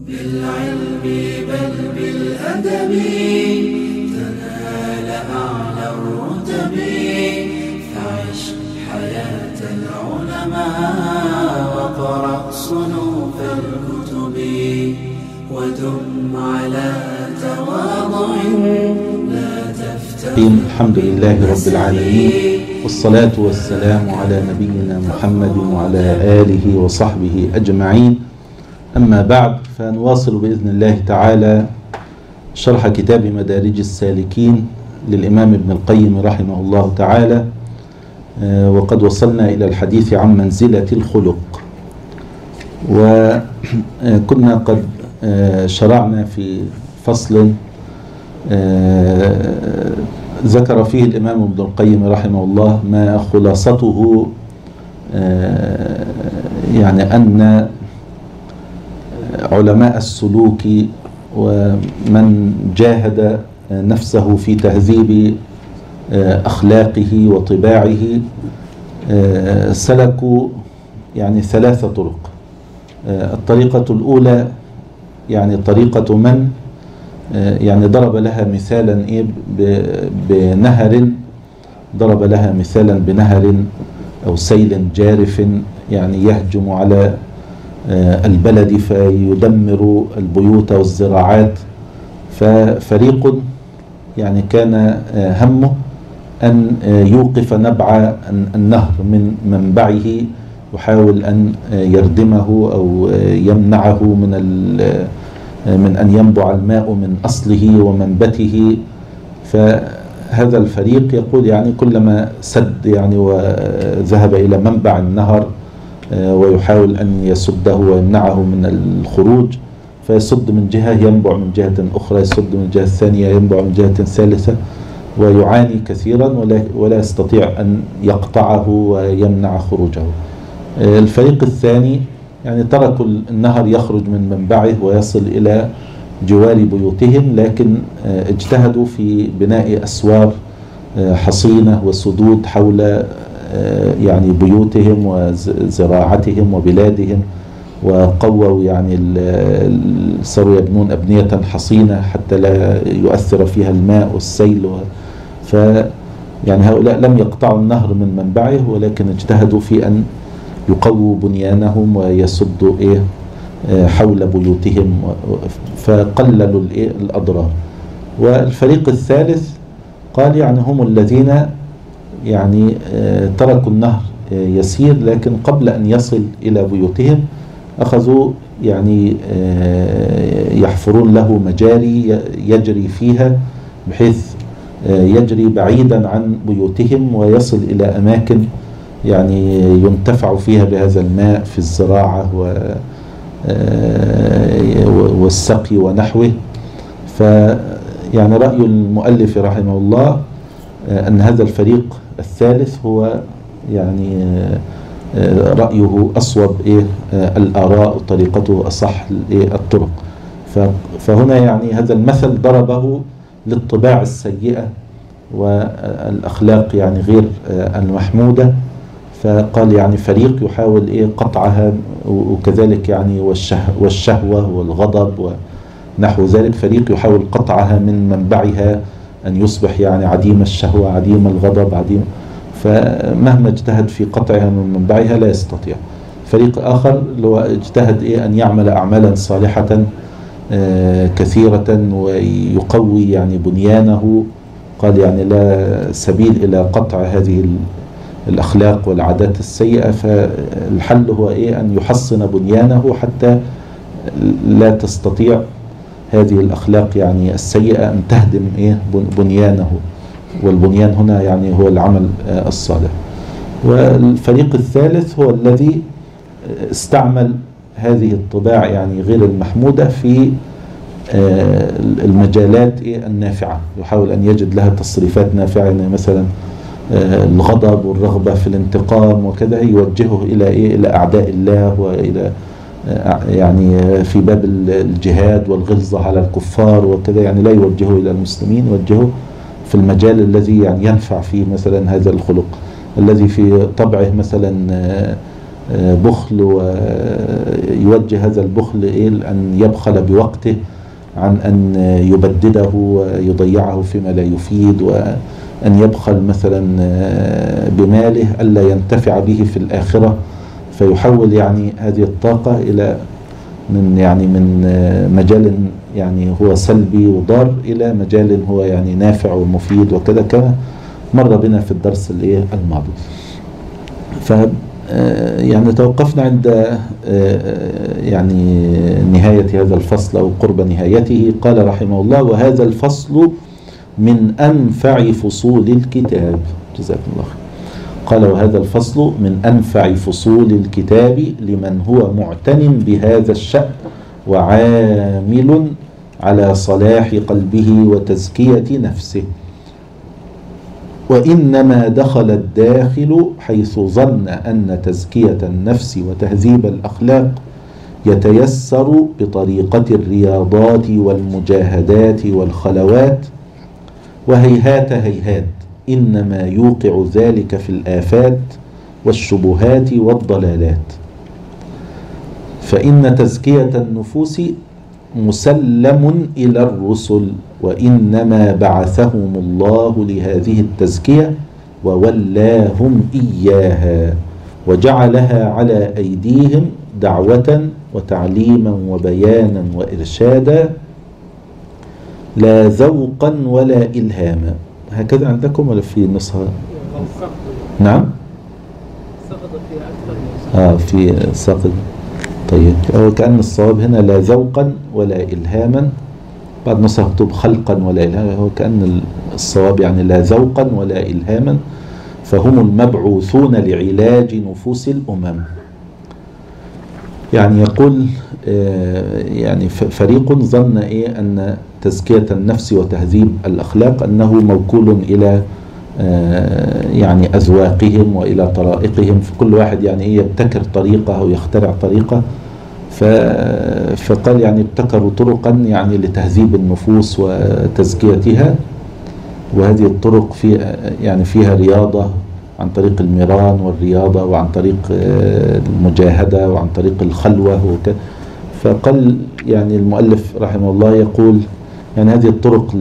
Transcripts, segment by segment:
بالعلم بل بالأدب تنال أعلى الرتب، فعش حياة العلماء وقرأ صنوف الكتب، ودم على تواضع لا تفتن. الحمد لله رب العالمين، والصلاة والسلام على نبينا محمد وعلى آله وصحبه أجمعين. أما بعد، فنواصل بإذن الله تعالى شرح كتاب مدارج السالكين للإمام ابن القيم رحمه الله تعالى، وقد وصلنا إلى الحديث عن منزلة الخلق، وكنا قد شرعنا في فصل ذكر فيه الإمام ابن القيم رحمه الله ما خلاصته، يعني أن علماء السلوك ومن جاهد نفسه في تهذيب أخلاقه وطباعه سلكوا يعني 3 طرق. الطريقة الأولى يعني طريقة من يعني ضرب لها مثالا بنهر، ضرب لها مثالا بنهر أو سيل جارف يعني يهجم على البلد فيدمر البيوت والزراعات. ففريق يعني كان همه أن يوقف نبع النهر من منبعه، يحاول أن يردمه أو يمنعه من أن ينبع الماء من أصله ومنبته. فهذا الفريق يقول يعني كلما سد يعني وذهب إلى منبع النهر ويحاول أن يسده ويمنعه من الخروج، فيسد من جهة ينبع من جهة أخرى، يسد من جهة ثانية ينبع من جهة ثالثة، ويعاني كثيرا ولا يستطيع أن يقطعه ويمنع خروجه. الفريق الثاني يعني تركوا النهر يخرج من منبعه ويصل إلى جوار بيوتهم، لكن اجتهدوا في بناء أسوار حصينة وسدود حول يعني بيوتهم وزراعتهم وبلادهم، وقووا يعني صاروا يبنون أبنية حصينة حتى لا يؤثر فيها الماء والسيل. يعني هؤلاء لم يقطعوا النهر من منبعه، ولكن اجتهدوا في أن يقووا بنيانهم ويسدوا حول بيوتهم، فقللوا الأضرار. والفريق الثالث قال يعني هم الذين يعني تركوا النهر يسير، لكن قبل أن يصل إلى بيوتهم أخذوا يعني يحفرون له مجاري يجري فيها، بحيث يجري بعيدا عن بيوتهم ويصل إلى أماكن يعني ينتفع فيها بهذا الماء في الزراعة والسقي ونحوه. فيعني رأي المؤلف رحمه الله أن هذا الفريق الثالث هو يعني رأيه أصوب الآراء وطريقته أصح الطرق. فهنا يعني هذا المثل ضربه للطباع السيئة والأخلاق يعني غير المحمودة، فقال يعني فريق يحاول قطعها، وكذلك يعني والشهوة والغضب ونحو ذلك، فريق يحاول قطعها من منبعها أن يصبح يعني عديم الشهوة عديم الغضب عديم، فمهما اجتهد في قطعها من منبعها لا يستطيع. فريق آخر لو اجتهد أن يعمل أعمالا صالحة كثيرة ويقوي يعني بنيانه، قال يعني لا سبيل إلى قطع هذه الأخلاق والعادات السيئة، فالحل هو أن يحصن بنيانه حتى لا تستطيع هذه الأخلاق يعني السيئة أن تهدم بنيانه، والبنيان هنا يعني هو العمل الصالح. والفريق الثالث هو الذي استعمل هذه الطباع يعني غير المحمودة في المجالات النافعة، يحاول أن يجد لها تصريفات نافعة، يعني مثلا الغضب والرغبة في الانتقام وكذا يوجهه إلى أعداء الله، وإلى يعني في باب الجهاد والغلظة على الكفار وكذا، يعني لا يوجهه إلى المسلمين، يوجهه في المجال الذي يعني ينفع فيه مثلا هذا الخلق الذي في طبعه مثلا بخل، ويوجه هذا البخل أن يبخل بوقته عن أن يبدده ويضيعه فيما لا يفيد، وأن يبخل مثلا بماله ألا ينتفع به في الآخرة، فيحول يعني هذه الطاقة إلى من مجال يعني هو سلبي وضار إلى مجال هو يعني نافع ومفيد وكذا، كما مر بنا في الدرس الماضي. ف يعني توقفنا عند يعني نهاية هذا الفصل أو قرب نهايته. قال رحمه الله: وهذا الفصل من أنفع فصول الكتاب. جزاكم الله خير. قال: وهذا الفصل من أنفع فصول الكتاب لمن هو معتن بهذا الشأن وعامل على صلاح قلبه وتزكية نفسه، وإنما دخل الداخل حيث ظن أن تزكية النفس وتهذيب الأخلاق يتيسر بطريقة الرياضات والمجاهدات والخلوات، وهيهات هيهات، إنما يوقع ذلك في الآفات والشبهات والضلالات. فإن تزكية النفوس مسلم إلى الرسل، وإنما بعثهم الله لهذه التزكية وولاهم إياها، وجعلها على أيديهم دعوة وتعليما وبيانا وإرشادا، لا ذوقا ولا إلهاما. هكذا عندكم ولا في نسخة؟ نعم، في سقط. طيب، هو كأن الصواب هنا لا ذوقا ولا إلهاما، بعد نسخة مكتوب خلقا ولا إلهاما، هو كأن الصواب يعني لا ذوقا ولا إلهاما، فهم المبعوثون لعلاج نفوس الأمم. يعني يقول يعني فريق ظن أن تزكية النفس وتهذيب الأخلاق أنه موكول إلى يعني أذواقهم وإلى طرائقهم، فكل واحد يعني يبتكر طريقة أو يخترع طريقة، فقال يعني ابتكروا طرقا يعني لتهذيب النفوس وتزكيتها، وهذه الطرق فيها رياضة عن طريق الميران والرياضة، وعن طريق المجاهدة، وعن طريق الخلوة فقال يعني المؤلف رحمه الله يقول يعني هذه الطرق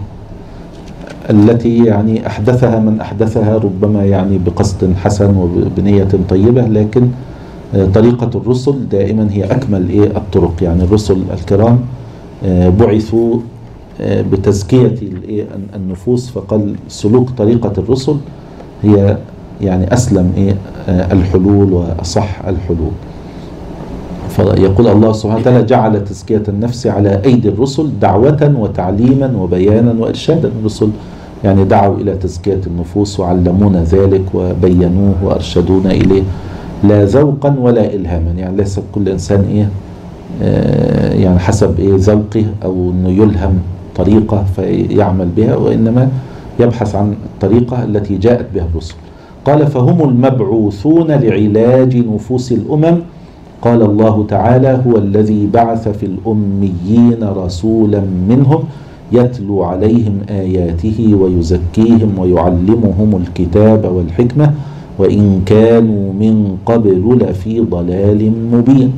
التي يعني أحدثها من أحدثها ربما يعني بقصد حسن وبنية طيبة، لكن طريقة الرسل دائما هي أكمل الطرق. يعني الرسل الكرام بعثوا بتزكية النفوس، فقال سلوك طريقة الرسل هي يعني أسلم الحلول وأصح الحلول. فيقول الله سبحانه وتعالى: جعل تزكية النفس على أيدي الرسل دعوة وتعليما وبيانا وإرشادا. الرسل يعني دعوا إلى تزكية النفوس وعلمونا ذلك وبينوه وأرشدونا إليه، لا ذوقا ولا إلهاما. يعني ليس كل إنسان يعني حسب ذوقه أو أنه يلهم طريقة فيعمل بها، وإنما يبحث عن الطريقة التي جاءت بها الرسل. قال: فهم المبعوثون لعلاج نفوس الأمم. قال الله تعالى: هو الذي بعث في الأميين رسولا منهم يتلو عليهم آياته ويزكيهم ويعلمهم الكتاب والحكمة وإن كانوا من قبل لفي ضلال مبين.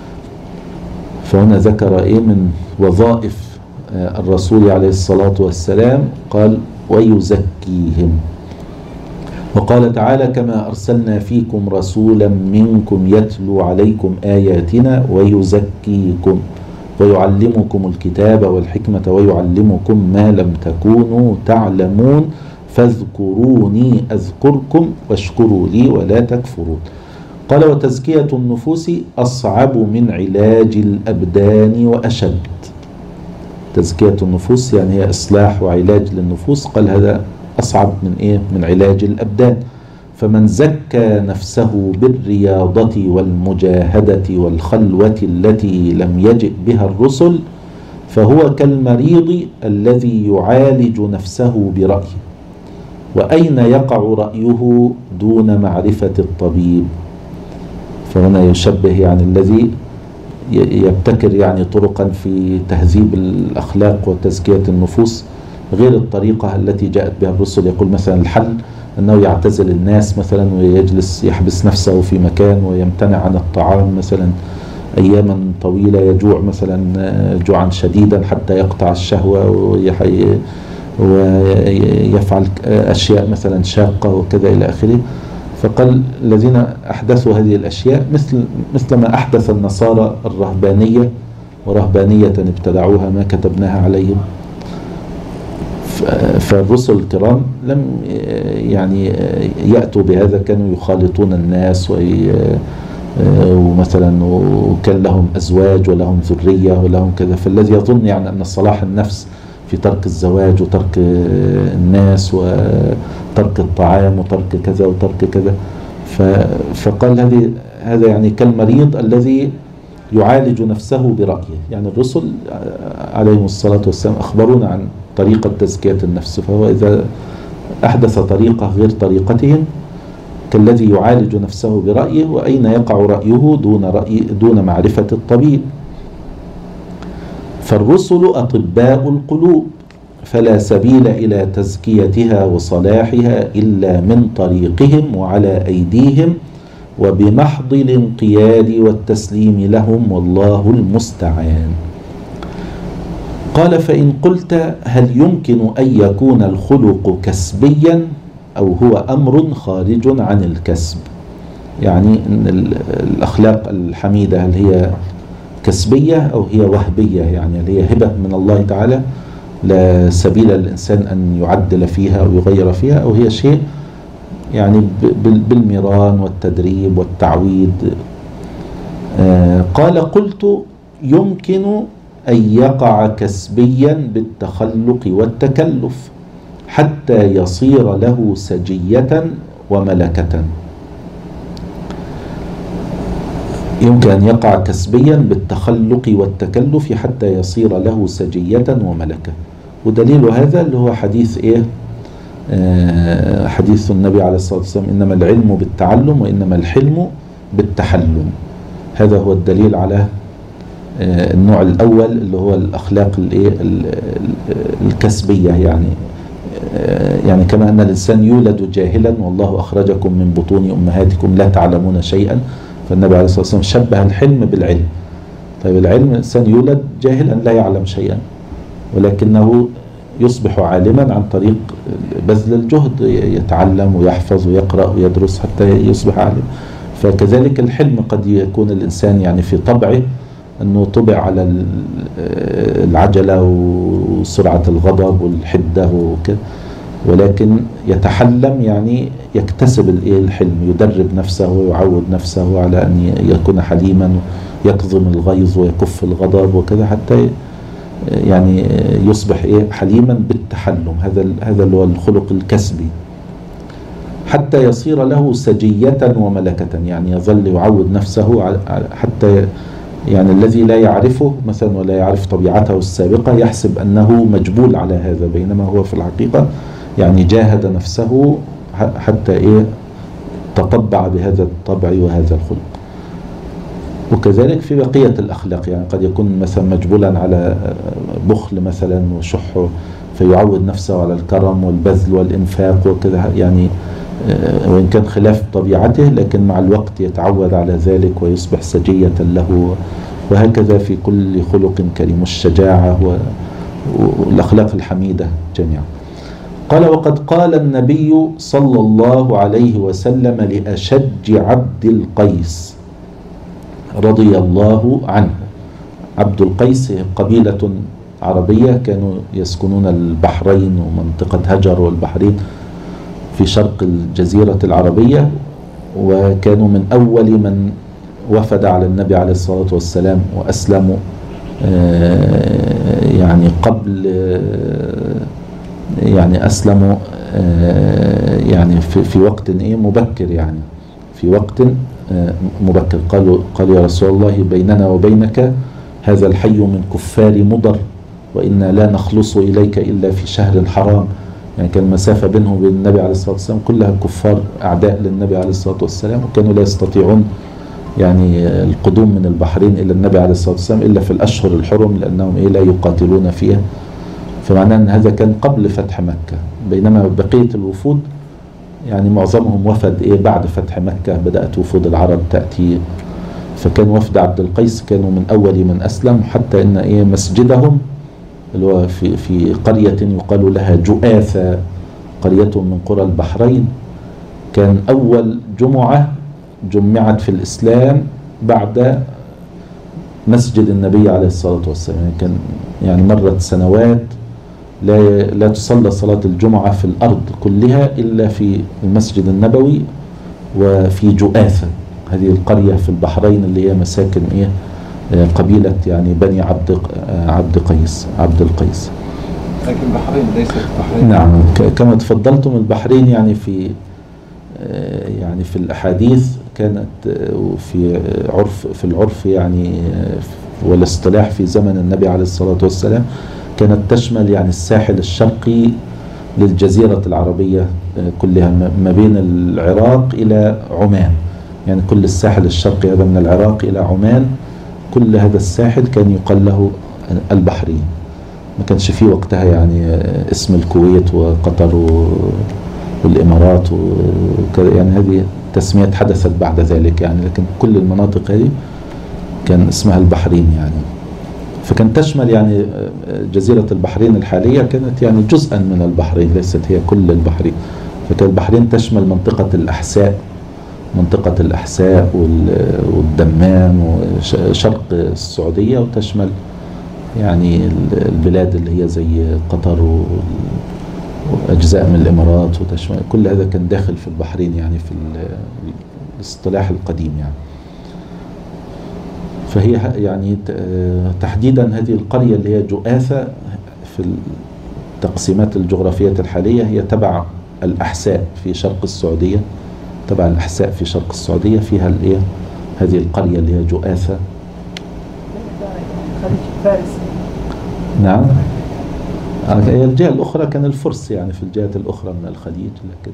فهنا ذكر من وظائف الرسول عليه الصلاة والسلام، قال: ويزكيهم. وقال تعالى: كما أرسلنا فيكم رسولا منكم يتلو عليكم آياتنا ويزكيكم ويعلمكم الكتاب والحكمة ويعلمكم ما لم تكونوا تعلمون فاذكروني أذكركم واشكروا لي ولا تكفرون. قال: وتزكية النفوس أصعب من علاج الأبدان وأشد. تزكية النفوس يعني هي إصلاح وعلاج للنفوس، قال هذا أصعب من علاج الأبدان. فمن زكى نفسه بالرياضة والمجاهدة والخلوة التي لم يجئ بها الرسل فهو كالمريض الذي يعالج نفسه برأيه، وأين يقع رأيه دون معرفة الطبيب. فهنا يشبه يعني الذي يبتكر يعني طرقا في تهذيب الأخلاق وتزكية النفوس غير الطريقة التي جاءت بها الرسل. يقول مثلا الحل أنه يعتزل الناس مثلا ويجلس يحبس نفسه في مكان ويمتنع عن الطعام مثلا أياما طويلة، يجوع مثلا جوعا شديدا حتى يقطع الشهوة ويفعل أشياء مثلا شاقة وكذا إلى آخره. فقال الذين أحدثوا هذه الأشياء مثل ما أحدث النصارى الرهبانية، ورهبانية ابتدعوها ما كتبناها عليهم. فالرسل الكرام لم يعني يأتوا بهذا، كانوا يخالطون الناس ومثلا وكان لهم أزواج ولهم ذرية ولهم كذا. فالذي يظن يعني أن صلاح النفس في ترك الزواج وترك الناس وترك الطعام وترك كذا وترك كذا. فقال هذا يعني كالمريض الذي يعالج نفسه برأيه. يعني الرسل عليهم الصلاة والسلام أخبرونا عن طريقة تزكية النفس، فهو إذا أحدث طريقة غير طريقتهم كالذي يعالج نفسه برأيه. وأين يقع رأيه دون معرفة الطبيب؟ فالرسل أطباء القلوب، فلا سبيل إلى تزكيتها وصلاحها إلا من طريقهم وعلى أيديهم وبمحض الانقياد والتسليم لهم، والله المستعان. قال: فإن قلت هل يمكن أن يكون الخلق كسبيا أو هو أمر خارج عن الكسب؟ يعني إن الأخلاق الحميدة هل هي كسبية أو هي وهبية؟ يعني هل هي هبة من الله تعالى لا سبيل للإنسان أن يعدل فيها أو يغير فيها، أو هي شيء يعني بالمران والتدريب والتعويد؟ قال: قلت يمكن أن يقع كسبيا بالتخلق والتكلف حتى يصير له سجية وملكة. يمكن أن يقع كسبيا بالتخلق والتكلف حتى يصير له سجية وملكة. ودليل هذا اللي هو حديث حديث النبي عليه الصلاة والسلام: إنما العلم بالتعلم وإنما الحلم بالتحلم. هذا هو الدليل على النوع الأول اللي هو الأخلاق الكسبية. يعني كما أن الإنسان يولد جاهلا والله أخرجكم من بطون أمهاتكم لا تعلمون شيئا، فالنبي عليه الصلاة والسلام شبه الحلم بالعلم. طيب العلم، الإنسان يولد جاهلا لا يعلم شيئا ولكنه يصبح عالما عن طريق بذل الجهد، يتعلم ويحفظ ويقرأ ويدرس حتى يصبح عالم. فكذلك الحلم قد يكون الإنسان يعني في طبعه أنه طبع على العجلة وسرعة الغضب والحدة وكذا، ولكن يتحلم يعني يكتسب الحلم، يدرب نفسه ويعود نفسه على أن يكون حليما يكظم الغيظ ويكف الغضب وكذا حتى يعني يصبح حليما بالتحلم. هذا اللي هو الخلق الكسبي. حتى يصير له سجية وملكة، يعني يظل يعود نفسه حتى يعني الذي لا يعرفه مثلا ولا يعرف طبيعته السابقة يحسب أنه مجبول على هذا، بينما هو في الحقيقة يعني جاهد نفسه حتى تطبع بهذا الطبع وهذا الخلق. وكذلك في بقية الأخلاق، يعني قد يكون مثلا مجبولا على بخل مثلا وشح فيعود نفسه على الكرم والبذل والإنفاق وكذا، يعني وإن كان خلاف طبيعته لكن مع الوقت يتعود على ذلك ويصبح سجية له. وهكذا في كل خلق كريم، الشجاعة والأخلاق الحميدة جميعا. قال: وقد قال النبي صلى الله عليه وسلم لأشج عبد القيس رضي الله عنه. عبد القيس قبيلة عربية كانوا يسكنون البحرين ومنطقة هجر والبحرين في شرق الجزيرة العربية، وكانوا من أول من وفد على النبي عليه الصلاة والسلام وأسلموا يعني قبل يعني أسلموا يعني في وقت مبكر، يعني في وقت مبكر. قالوا يا رسول الله بيننا وبينك هذا الحي من كفار مضر وإنا لا نخلص إليك إلا في شهر حرام. يعني كان المسافة بينه وبين النبي عليه الصلاة والسلام كلها كفار أعداء للنبي عليه الصلاة والسلام، وكانوا لا يستطيعون يعني القدوم من البحرين إلى النبي عليه الصلاة والسلام إلا في الأشهر الحرم لأنهم لا يقاتلون فيها. فمعناه أن هذا كان قبل فتح مكة، بينما بقية الوفود يعني معظمهم وفد بعد فتح مكة بدأت وفود العرب تأتي. فكان وفد عبد القيس كانوا من أول من أسلم، حتى إن مسجدهم اللي هو في قرية يقال لها جؤاثة، قرية من قرى البحرين، كان أول جمعة جمعت في الإسلام بعد مسجد النبي عليه الصلاة والسلام. يعني كان مرت سنوات لا تصلى صلاة الجمعة في الأرض كلها إلا في المسجد النبوي وفي جؤاثة، هذه القرية في البحرين اللي هي مساكن قبيلة بني عبد القيس. لكن البحرين ليست بحرين. نعم، كما تفضلتم البحرين في الأحاديث كانت في العرف والاصطلاح في زمن النبي عليه الصلاة والسلام كانت تشمل الساحل الشرقي للجزيرة العربية كلها، ما بين العراق إلى عمان. كل الساحل الشرقي هذا من العراق إلى عمان، كل هذا الساحل كان يقال له البحرين. ما كانش فيه وقتها اسم الكويت وقطر والإمارات هذه تسميات حدثت بعد ذلك لكن كل المناطق هذه كان اسمها البحرين فكان تشمل جزيرة البحرين الحالية كانت جزءا من البحرين، ليست هي كل البحرين. فكان البحرين تشمل منطقة الأحساء والدمام وشرق السعودية، وتشمل البلاد اللي هي زي قطر وأجزاء من الإمارات، وتشمل كل هذا كان داخل في البحرين في الاصطلاح القديم فهي تحديدا هذه القرية اللي هي جؤاثة في التقسيمات الجغرافية الحالية هي تبع الأحساء في شرق السعودية، فيها هذه القرية اللي هي جؤاثة. فارس. نعم، هي الجهة الأخرى كان الفرس في الجهة الأخرى من الخليج، لكن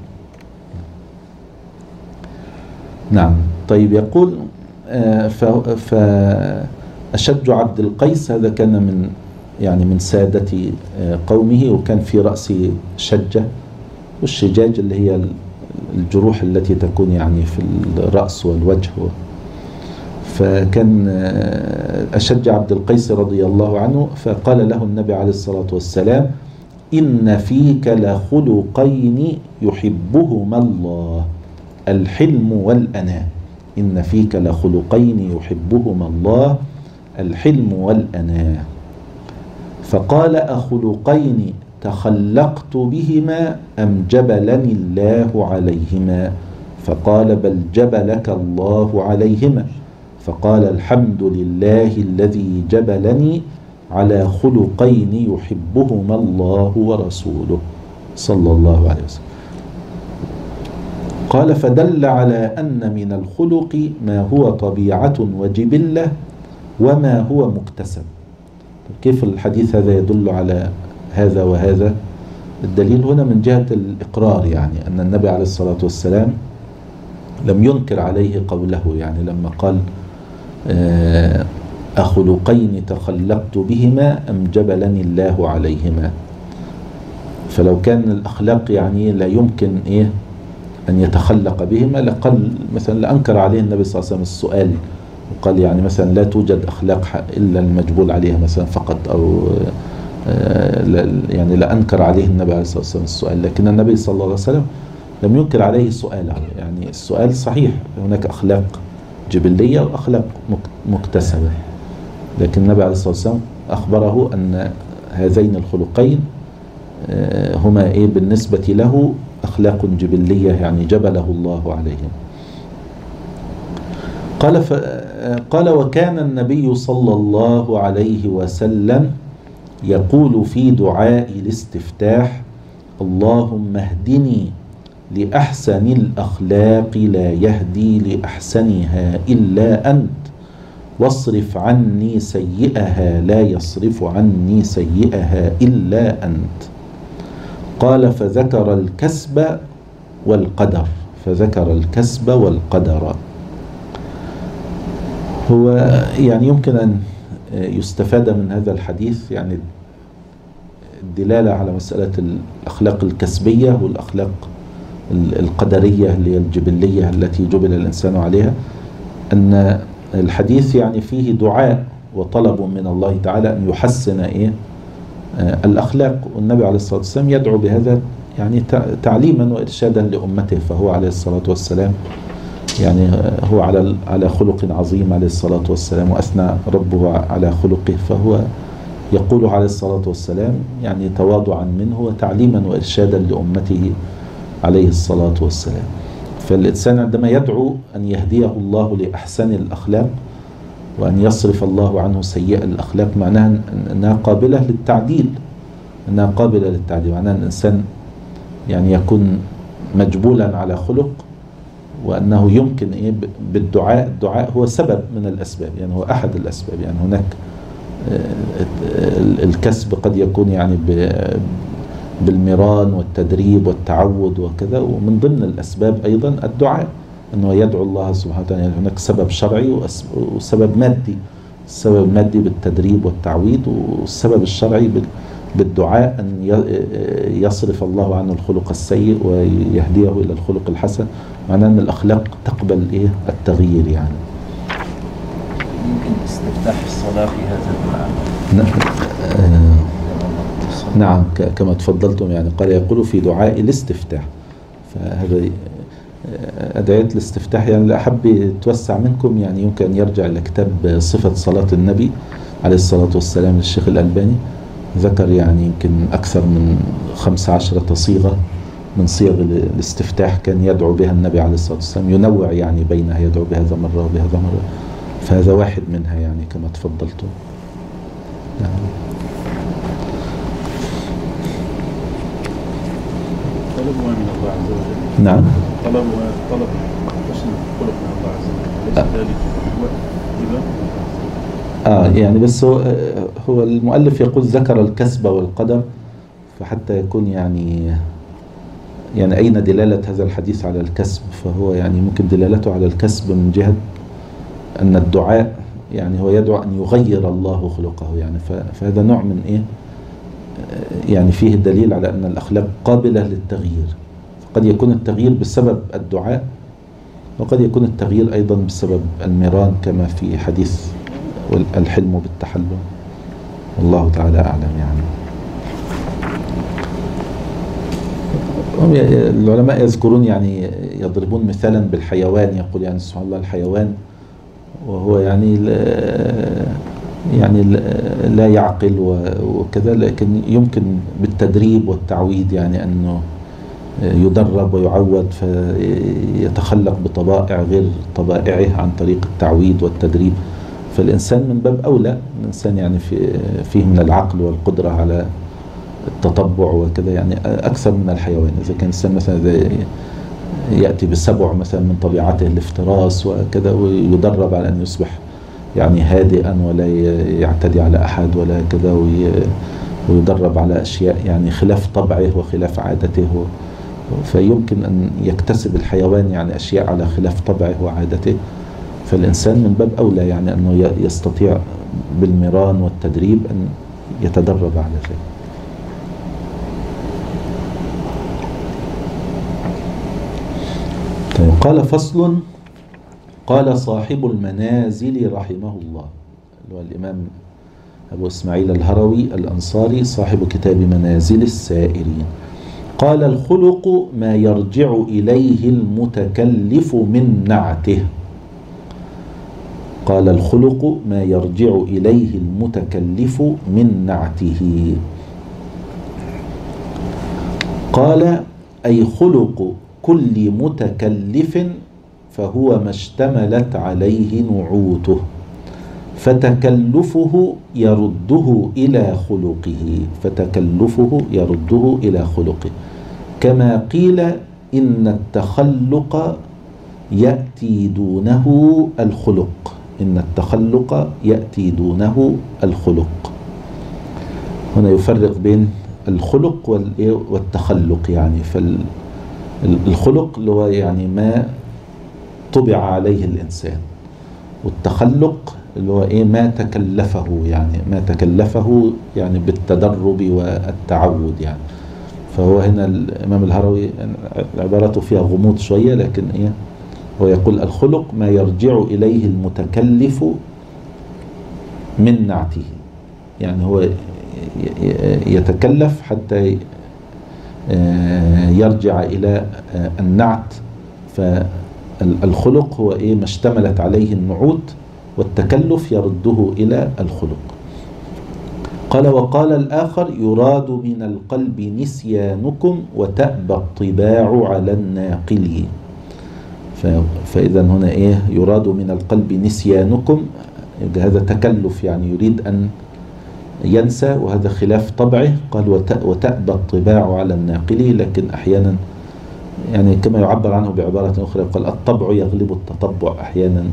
نعم. طيب، يقول فأشج عبد القيس هذا كان من سادة قومه، وكان في رأسه شجة، والشجاج اللي هي الجروح التي تكون في الرأس والوجه. فكان أشج عبد القيس رضي الله عنه، فقال له النبي عليه الصلاة والسلام: إن فيك لخلقين يحبهما الله، الحلم والأناة. إن فيك لخلقين يحبهما الله، الحلم والأناة. فقال: أخلقين تخلقت بهما أم جبلني الله عليهما؟ فقال: بل جبلك الله عليهما. فقال: الحمد لله الذي جبلني على خلقين يحبهما الله ورسوله صلى الله عليه وسلم. قال: فدل على أن من الخلق ما هو طبيعة وجبلة وما هو مكتسب. كيف الحديث هذا يدل على هذا وهذا؟ الدليل هنا من جهة الإقرار، أن النبي عليه الصلاة والسلام لم ينكر عليه قوله، لما قال: أخلقين تخلقت بهما أم جبلني الله عليهما. فلو كان الأخلاق لا يمكن أن يتخلق بهما لقال مثلا، لأنكر عليه النبي صلى الله عليه وسلم السؤال، وقال مثلا لا توجد أخلاق إلا المجبول عليها مثلا فقط، أو لأنكر عليه النبي عليه الصلاة والسلام السؤال. لكن النبي صلى الله عليه وسلم لم ينكر عليه السؤال. السؤال صحيح، هناك أخلاق جبلية وأخلاق مكتسبة، لكن النبي عليه الصلاة والسلام أخبره أن هذين الخلقين هما بالنسبة له أخلاق جبلية، جبله الله عليهم. قال: وكان النبي صلى الله عليه وسلم يقول في دعاء الاستفتاح: اللهم اهدني لأحسن الأخلاق لا يهدي لأحسنها إلا أنت، واصرف عني سيئها لا يصرف عني سيئها إلا أنت. قال: فذكر الكسب والقدر. هو يمكن أن يستفاد من هذا الحديث الدلالة على مسألة الأخلاق الكسبية والأخلاق القدرية اللي هي الجبلية التي جبل الإنسان عليها، أن الحديث يعني فيه دعاء وطلب من الله تعالى أن يحسن الأخلاق، والنبي عليه الصلاة والسلام يدعو بهذا يعني تعليما وإرشادا لأمته، فهو عليه الصلاة والسلام يعني هو على خلق عظيم عليه الصلاة والسلام، وأثنى ربه على خلقه، فهو يقول عليه الصلاة والسلام يعني تواضعا منه وتعليما وإرشادا لأمته عليه الصلاة والسلام. فالإنسان عندما يدعو أن يهديه الله لأحسن الأخلاق وأن يصرف الله عنه سيئة الأخلاق، معناها أنها قابلة للتعديل، معناها أن الإنسان يعني يكون مجبولا على خلق، وأنه يمكن الدعاء هو سبب من الأسباب، يعني هو أحد الأسباب. يعني هناك الكسب قد يكون يعني بالمران والتدريب والتعود وكذا، ومن ضمن الأسباب أيضا الدعاء، أنه يدعو الله سبحانه وتعالى. يعني هناك سبب شرعي وسبب مادي، السبب المادي بالتدريب والتعويد، والسبب الشرعي بالدعاء أن يصرف الله عنه الخلق السيء ويهديه إلى الخلق الحسن، معناه أن الأخلاق تقبل التغيير. يعني يمكن استفتاح الصلاة في هذا الدعاء. نعم كما تفضلتم، يعني قال يقول في دعاء الاستفتاح، فهذا أدعية الاستفتاح. يعني اللي أحب يتوسع منكم يعني يمكن أن يرجع إلى كتاب صفة صلاة النبي عليه الصلاة والسلام للشيخ الألباني، ذكر يعني يمكن أكثر من 15 صيغة من صيغ الاستفتاح كان يدعو بها النبي عليه الصلاة والسلام، ينوع يعني بينها، يدعو بهذا مرة وبهذا مرة، فهذا واحد منها يعني كما تفضلتم. طلبها من الله عز وجل. نعم. طلب حسن الخلق من الله عز وجل، ليس ذلك هو يعني بس هو المؤلف يقول ذكر الكسب والقدر، فحتى يكون يعني أين دلالة هذا الحديث على الكسب؟ فهو يعني ممكن دلالته على الكسب من جهة أن الدعاء يعني هو يدعو أن يغير الله خلقه، يعني فهذا نوع من يعني فيه الدليل على أن الأخلاق قابلة للتغيير. قد يكون التغيير بسبب الدعاء، وقد يكون التغيير أيضا بسبب المران كما في حديث الحلم بالتحلم، والله تعالى أعلم. يعني العلماء يذكرون يعني يضربون مثالا بالحيوان، يقول يعني سبحان الله الحيوان وهو يعني لا يعقل وكذا، لكن يمكن بالتدريب والتعويد يعني أنه يدرب ويعود فيتخلق بطبائع غير طبائعه عن طريق التعويد والتدريب. فالإنسان من باب أولى، الإنسان يعني فيه من العقل والقدرة على التطبع وكذا يعني أكثر من الحيوان. إذا كان الإنسان مثلا يأتي بسبع مثلا من طبيعته الافتراس وكذا، ويدرب على أن يصبح يعني هادئا ولا يعتدي على أحد ولا كذا، ويدرب على أشياء يعني خلاف طبعه وخلاف عادته، فيمكن أن يكتسب الحيوان يعني أشياء على خلاف طبعه وعادته. فالإنسان من باب أولى يعني أنه يستطيع بالمران والتدريب أن يتدرب على ذلك. طيب قال فصل. قال صاحب المنازل رحمه الله، اللي هو الإمام أبو إسماعيل الهروي الأنصاري صاحب كتاب منازل السائرين، قال الخلق ما يرجع إليه المتكلف من نعته. قال الخلق ما يرجع إليه المتكلف من نعته. قال أي خلق كل متكلف فهو ما اشتملت عليه نعوته، فتكلفه يرده إلى خلقه، كما قيل إن التخلق يأتي دونه الخلق. هنا يفرق بين الخلق والتخلق، يعني فالخلق اللي هو يعني ما طبع عليه الإنسان، والتخلق اللي هو ما تكلفه يعني بالتدرب والتعود يعني. فهو هنا الإمام الهروي عبارته فيها غموض شوية، لكن إيه، هو يقول الخلق ما يرجع إليه المتكلف من نعته، يعني هو يتكلف حتى يرجع إلى النعت. فالخلق هو إيه، ما اشتملت عليه النعوت، والتكلف يرده إلى الخلق. قال وقال الآخر يراد من القلب نسيانكم وتأبى الطباع على الناقل. فإذا هنا إيه، يراد من القلب نسيانكم، هذا تكلف، يعني يريد أن ينسى، وهذا خلاف طبعه. قال وتأبى الطباع على الناقل، لكن أحيانا يعني كما يعبر عنه بعبارة أخرى قال الطبع يغلب التطبع أحيانا.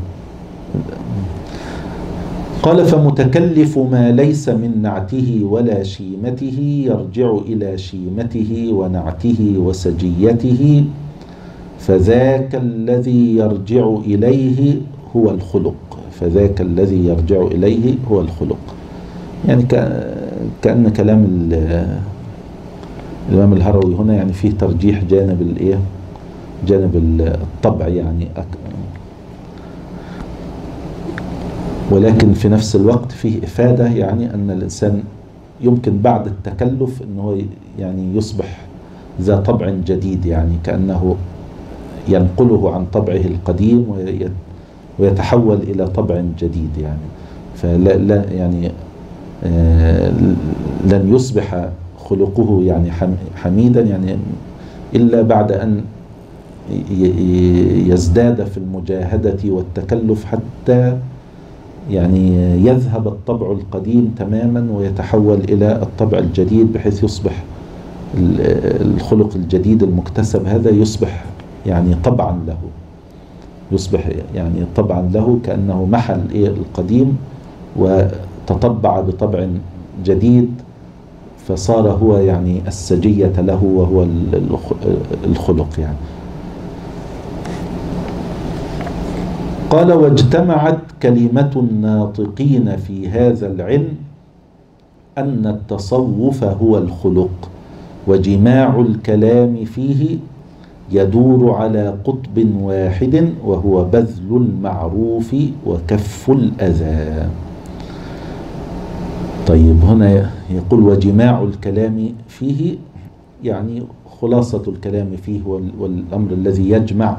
قال فمتكلف ما ليس من نعته ولا شيمته يرجع إلى شيمته ونعته وسجيته، فذاك الذي يرجع إليه هو الخلق. فذاك الذي يرجع إليه هو الخلق. يعني كأن كلام الإمام الهروي هنا يعني فيه ترجيح جانب الإيه، جانب الطبع يعني ولكن في نفس الوقت فيه إفادة، يعني أن الإنسان يمكن بعد التكلف أنه يعني يصبح ذا طبع جديد، يعني كأنه ينقله عن طبعه القديم ويتحول إلى طبع جديد. يعني فلا يعني لن يصبح خلقه يعني حميدا يعني إلا بعد أن يزداد في المجاهدة والتكلف حتى يعني يذهب الطبع القديم تماما ويتحول إلى الطبع الجديد، بحيث يصبح الخلق الجديد المكتسب هذا يصبح يعني طبعا له، يصبح يعني طبعا له، كأنه محل القديم وتطبع بطبع جديد، فصار هو يعني السجية له وهو الخلق يعني. قال واجتمعت كلمة الناطقين في هذا العلم أن التصوف هو الخلق، وجماع الكلام فيه يدور على قطب واحد وهو بذل المعروف وكف الأذى. طيب هنا يقول وجماع الكلام فيه، يعني خلاصة الكلام فيه والأمر الذي يجمع،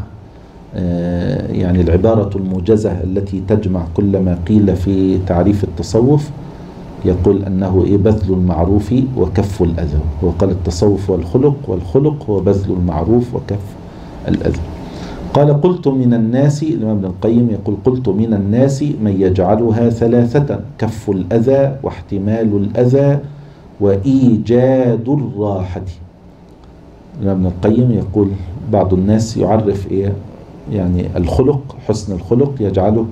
يعني العبارة الموجزة التي تجمع كل ما قيل في تعريف التصوف، يقول أنه بذل المعروف وكف الأذى. وقال التصوف والخلق، والخلق هو بذل المعروف وكف الأذى. قال قلت من الناس، الإمام ابن القيم يقول قلت من الناس من يجعلها ثلاثة: كف الأذى واحتمال الأذى وإيجاد الراحة. الإمام ابن القيم يقول بعض الناس يعرف يعني الخلق، حسن الخلق يجعله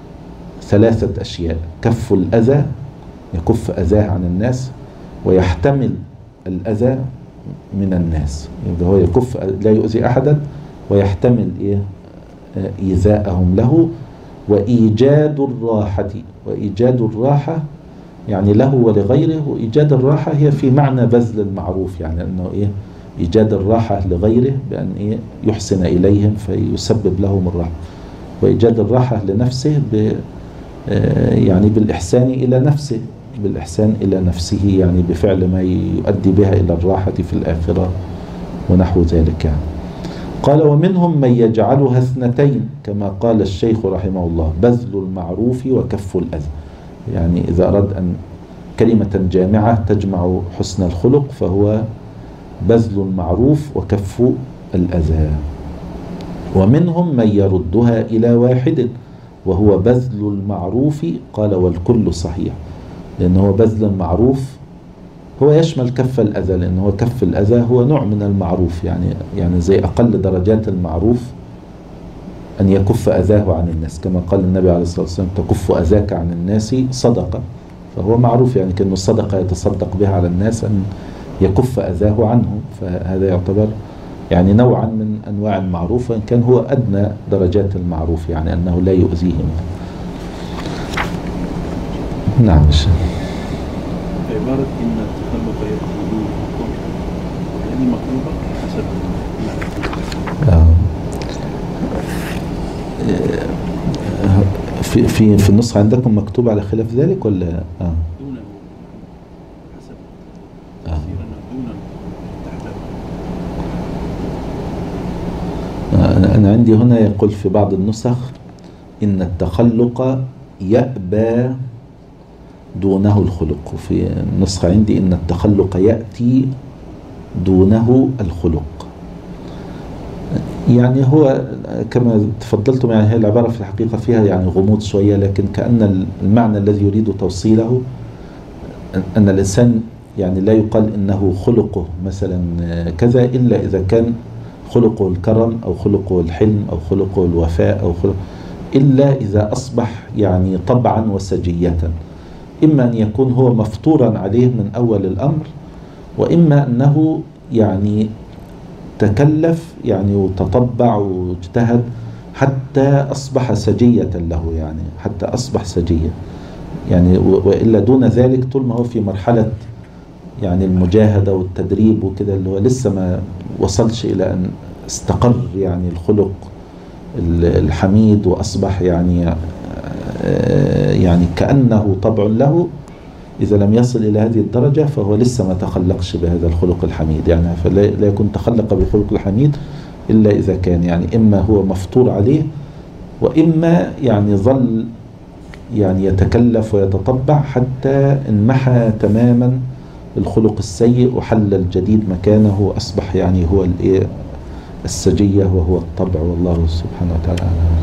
ثلاثة أشياء: كف الأذى، يكف أذاه عن الناس، ويحتمل الأذى من الناس، يعني هو يكف لا يؤذي أحدا ويحتمل إيذاءهم له، وإيجاد الراحة. وإيجاد الراحة يعني له ولغيره، وإيجاد الراحة هي في معنى بذل المعروف، يعني أنه إيجاد الراحة لغيره بأن يحسن إليهم فيسبب لهم الراحة، وإيجاد الراحة لنفسه يعني بالإحسان إلى نفسه، بالإحسان إلى نفسه، يعني بفعل ما يؤدي بها إلى الراحة في الآخرة ونحو ذلك يعني. قال ومنهم من يجعلها اثنتين كما قال الشيخ رحمه الله: بذل المعروف وكف الأذى. يعني إذا أراد أن كلمة جامعة تجمع حسن الخلق فهو بذل المعروف وكف الأذى. ومنهم من يردها إلى واحد وهو بذل المعروف. قال والكل صحيح، لأنه بذل المعروف هو يشمل كف الأذى، لأنه كف الأذى هو نوع من المعروف، يعني زي أقل درجات المعروف أن يكف أذاه عن الناس، كما قال النبي عليه الصلاة والسلام: تكف أذاك عن الناس صدقة. فهو معروف، يعني كأنه الصدقة يتصدق بها على الناس أن يكف أذاه عنه، فهذا يعتبر يعني نوعا من أنواع المعروف، وإن كان هو أدنى درجات المعروف، يعني أنه لا يؤذيهم. نعم. عبارة إن التخلق يأتي به هذه مطلوبة حسب في النسخة عندكم مكتوب على خلاف ذلك ولا؟ دونه حسب تفسير دونه تحت. أنا عندي هنا يقول في بعض النسخ إن التخلق يأبى دونه الخلق، وفي النسخة عندي إن التخلق يأتي دونه الخلق. يعني هو كما تفضلتم، يعني هي العبارة في الحقيقة فيها يعني غموض شوية، لكن كأن المعنى الذي يريد توصيله أن الإنسان يعني لا يقال إنه خلقه مثلا كذا إلا إذا كان خلقه الكرم أو خلقه الحلم أو خلقه الوفاء أو خلقه، إلا إذا أصبح يعني طبعا وسجية، إما أن يكون هو مفطورا عليه من أول الأمر، وإما أنه يعني تكلف يعني وتطبع واجتهد حتى أصبح سجية له، يعني حتى أصبح سجية يعني، وإلا دون ذلك طول ما هو في مرحلة يعني المجاهدة والتدريب وكده، اللي هو لسه ما وصلش إلى أن استقر يعني الخلق الحميد وأصبح يعني كأنه طبع له، إذا لم يصل إلى هذه الدرجة فهو لسه ما تخلقش بهذا الخلق الحميد يعني، فلا يكون تخلق بالخلق الحميد إلا إذا كان يعني إما هو مفطور عليه، وإما يعني ظل يعني يتكلف ويتطبع حتى انمحى تماما الخلق السيء وحل الجديد مكانه وأصبح يعني هو السجية وهو الطبع، والله سبحانه وتعالى أعلم.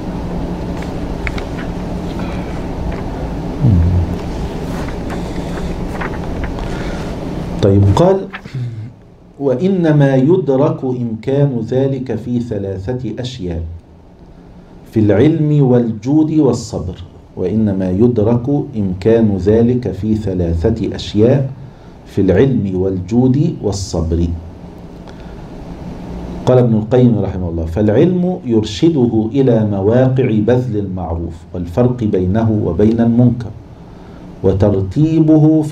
طيب، قال وإنما يدرك إمكان ذلك في 3 أشياء: في العلم والجود والصبر. وإنما يدرك إمكان ذلك في 3 أشياء: في العلم والجود والصبر. قال ابن القيم رحمه الله: فالعلم يرشده إلى مواقع بذل المعروف والفرق بينه وبين المنكر، وترتيبه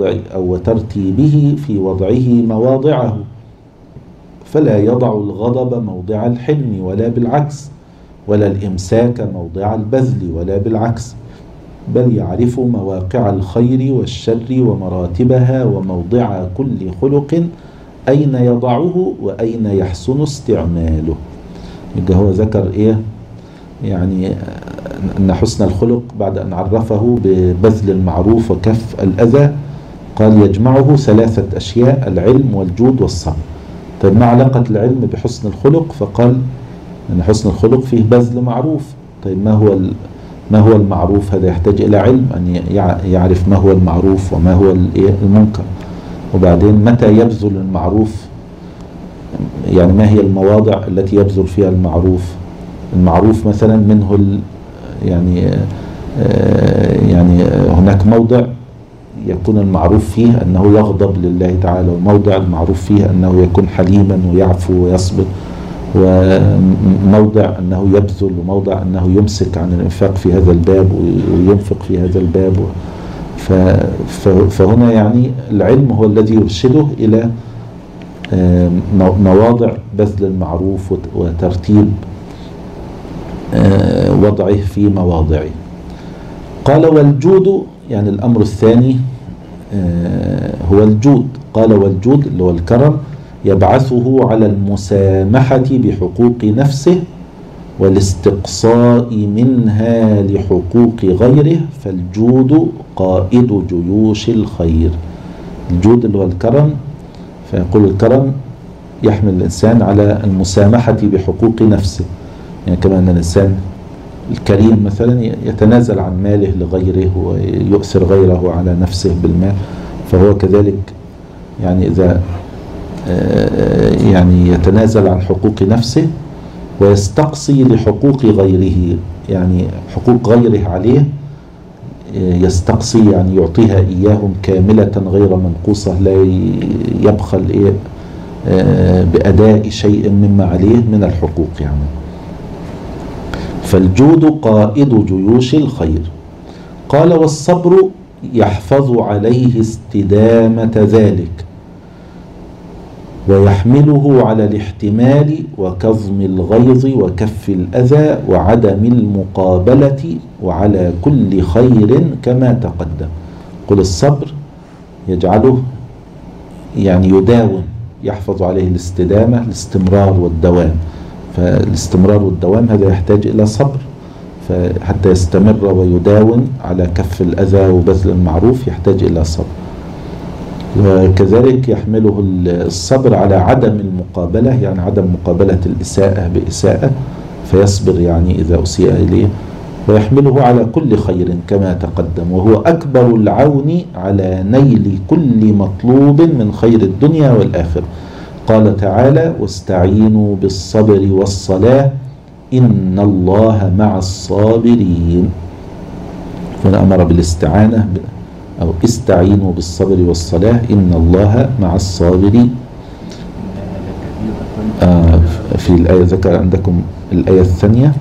في وضعه مواضعه، فلا يضع الغضب موضع الحلم ولا بالعكس، ولا الإمساك موضع البذل ولا بالعكس، بل يعرف مواقع الخير والشر ومراتبها وموضع كل خلق أين يضعه وأين يحسن استعماله. يبقى هو ذكر إيه؟ يعني أن حسن الخلق بعد أن عرفه ببذل المعروف وكف الأذى قال يجمعه 3 أشياء: العلم والجود والصبر. طيب، ما علاقة العلم بحسن الخلق؟ فقال أن حسن الخلق فيه بذل معروف. طيب، ما هو المعروف؟ هذا يحتاج إلى علم، أن يعرف ما هو المعروف وما هو المنكر. وبعدين متى يبذل المعروف؟ يعني ما هي المواضع التي يبذل فيها المعروف؟ المعروف مثلا منه يعني هناك موضع يكون المعروف فيه أنه يغضب لله تعالى، وموضع المعروف فيه أنه يكون حليما ويعفو ويصبر، وموضع أنه يبذل، وموضع أنه يمسك عن الإنفاق في هذا الباب وينفق في هذا الباب. فهنا يعني العلم هو الذي يرشده إلى مواضع بذل المعروف وترتيب وضعه في مواضعه. قال والجود، يعني الأمر الثاني هو الجود. قال والجود اللي هو الكرم يبعثه على المسامحة بحقوق نفسه والاستقصاء منها لحقوق غيره، فالجود قائد جيوش الخير. الجود اللي هو الكرم، فيقول الكرم يحمل الإنسان على المسامحة بحقوق نفسه، يعني كما أن الإنسان الكريم مثلا يتنازل عن ماله لغيره ويؤثر غيره على نفسه بالمال، فهو كذلك يعني إذا يعني يتنازل عن حقوق نفسه ويستقصي لحقوق غيره، يعني حقوق غيره عليه يستقصي، يعني يعطيها إياهم كاملة غير منقوصة، لا يبخل بأداء شيء مما عليه من الحقوق يعني. فالجود قائد جيوش الخير. قال والصبر يحفظ عليه استدامة ذلك، ويحمله على الاحتمال وكظم الغيظ وكف الأذى وعدم المقابلة وعلى كل خير كما تقدم. قل الصبر يجعله يعني يداوم، يحفظ عليه الاستدامة، الاستمرار والدوام. فالاستمرار والدوام هذا يحتاج إلى صبر، فحتى يستمر ويداوم على كف الأذى وبذل المعروف يحتاج إلى صبر. وكذلك يحمله الصبر على عدم المقابلة، يعني عدم مقابلة الإساءة بإساءة فيصبر يعني إذا أسيء إليه. ويحمله على كل خير كما تقدم، وهو أكبر العون على نيل كل مطلوب من خير الدنيا والآخرة. قال تعالى: واستعينوا بالصبر والصلاة إن الله مع الصابرين. هنا أمر بالاستعانة أو استعينوا بالصبر والصلاة إن الله مع الصابرين. في الآية ذكر عندكم الآية الثانية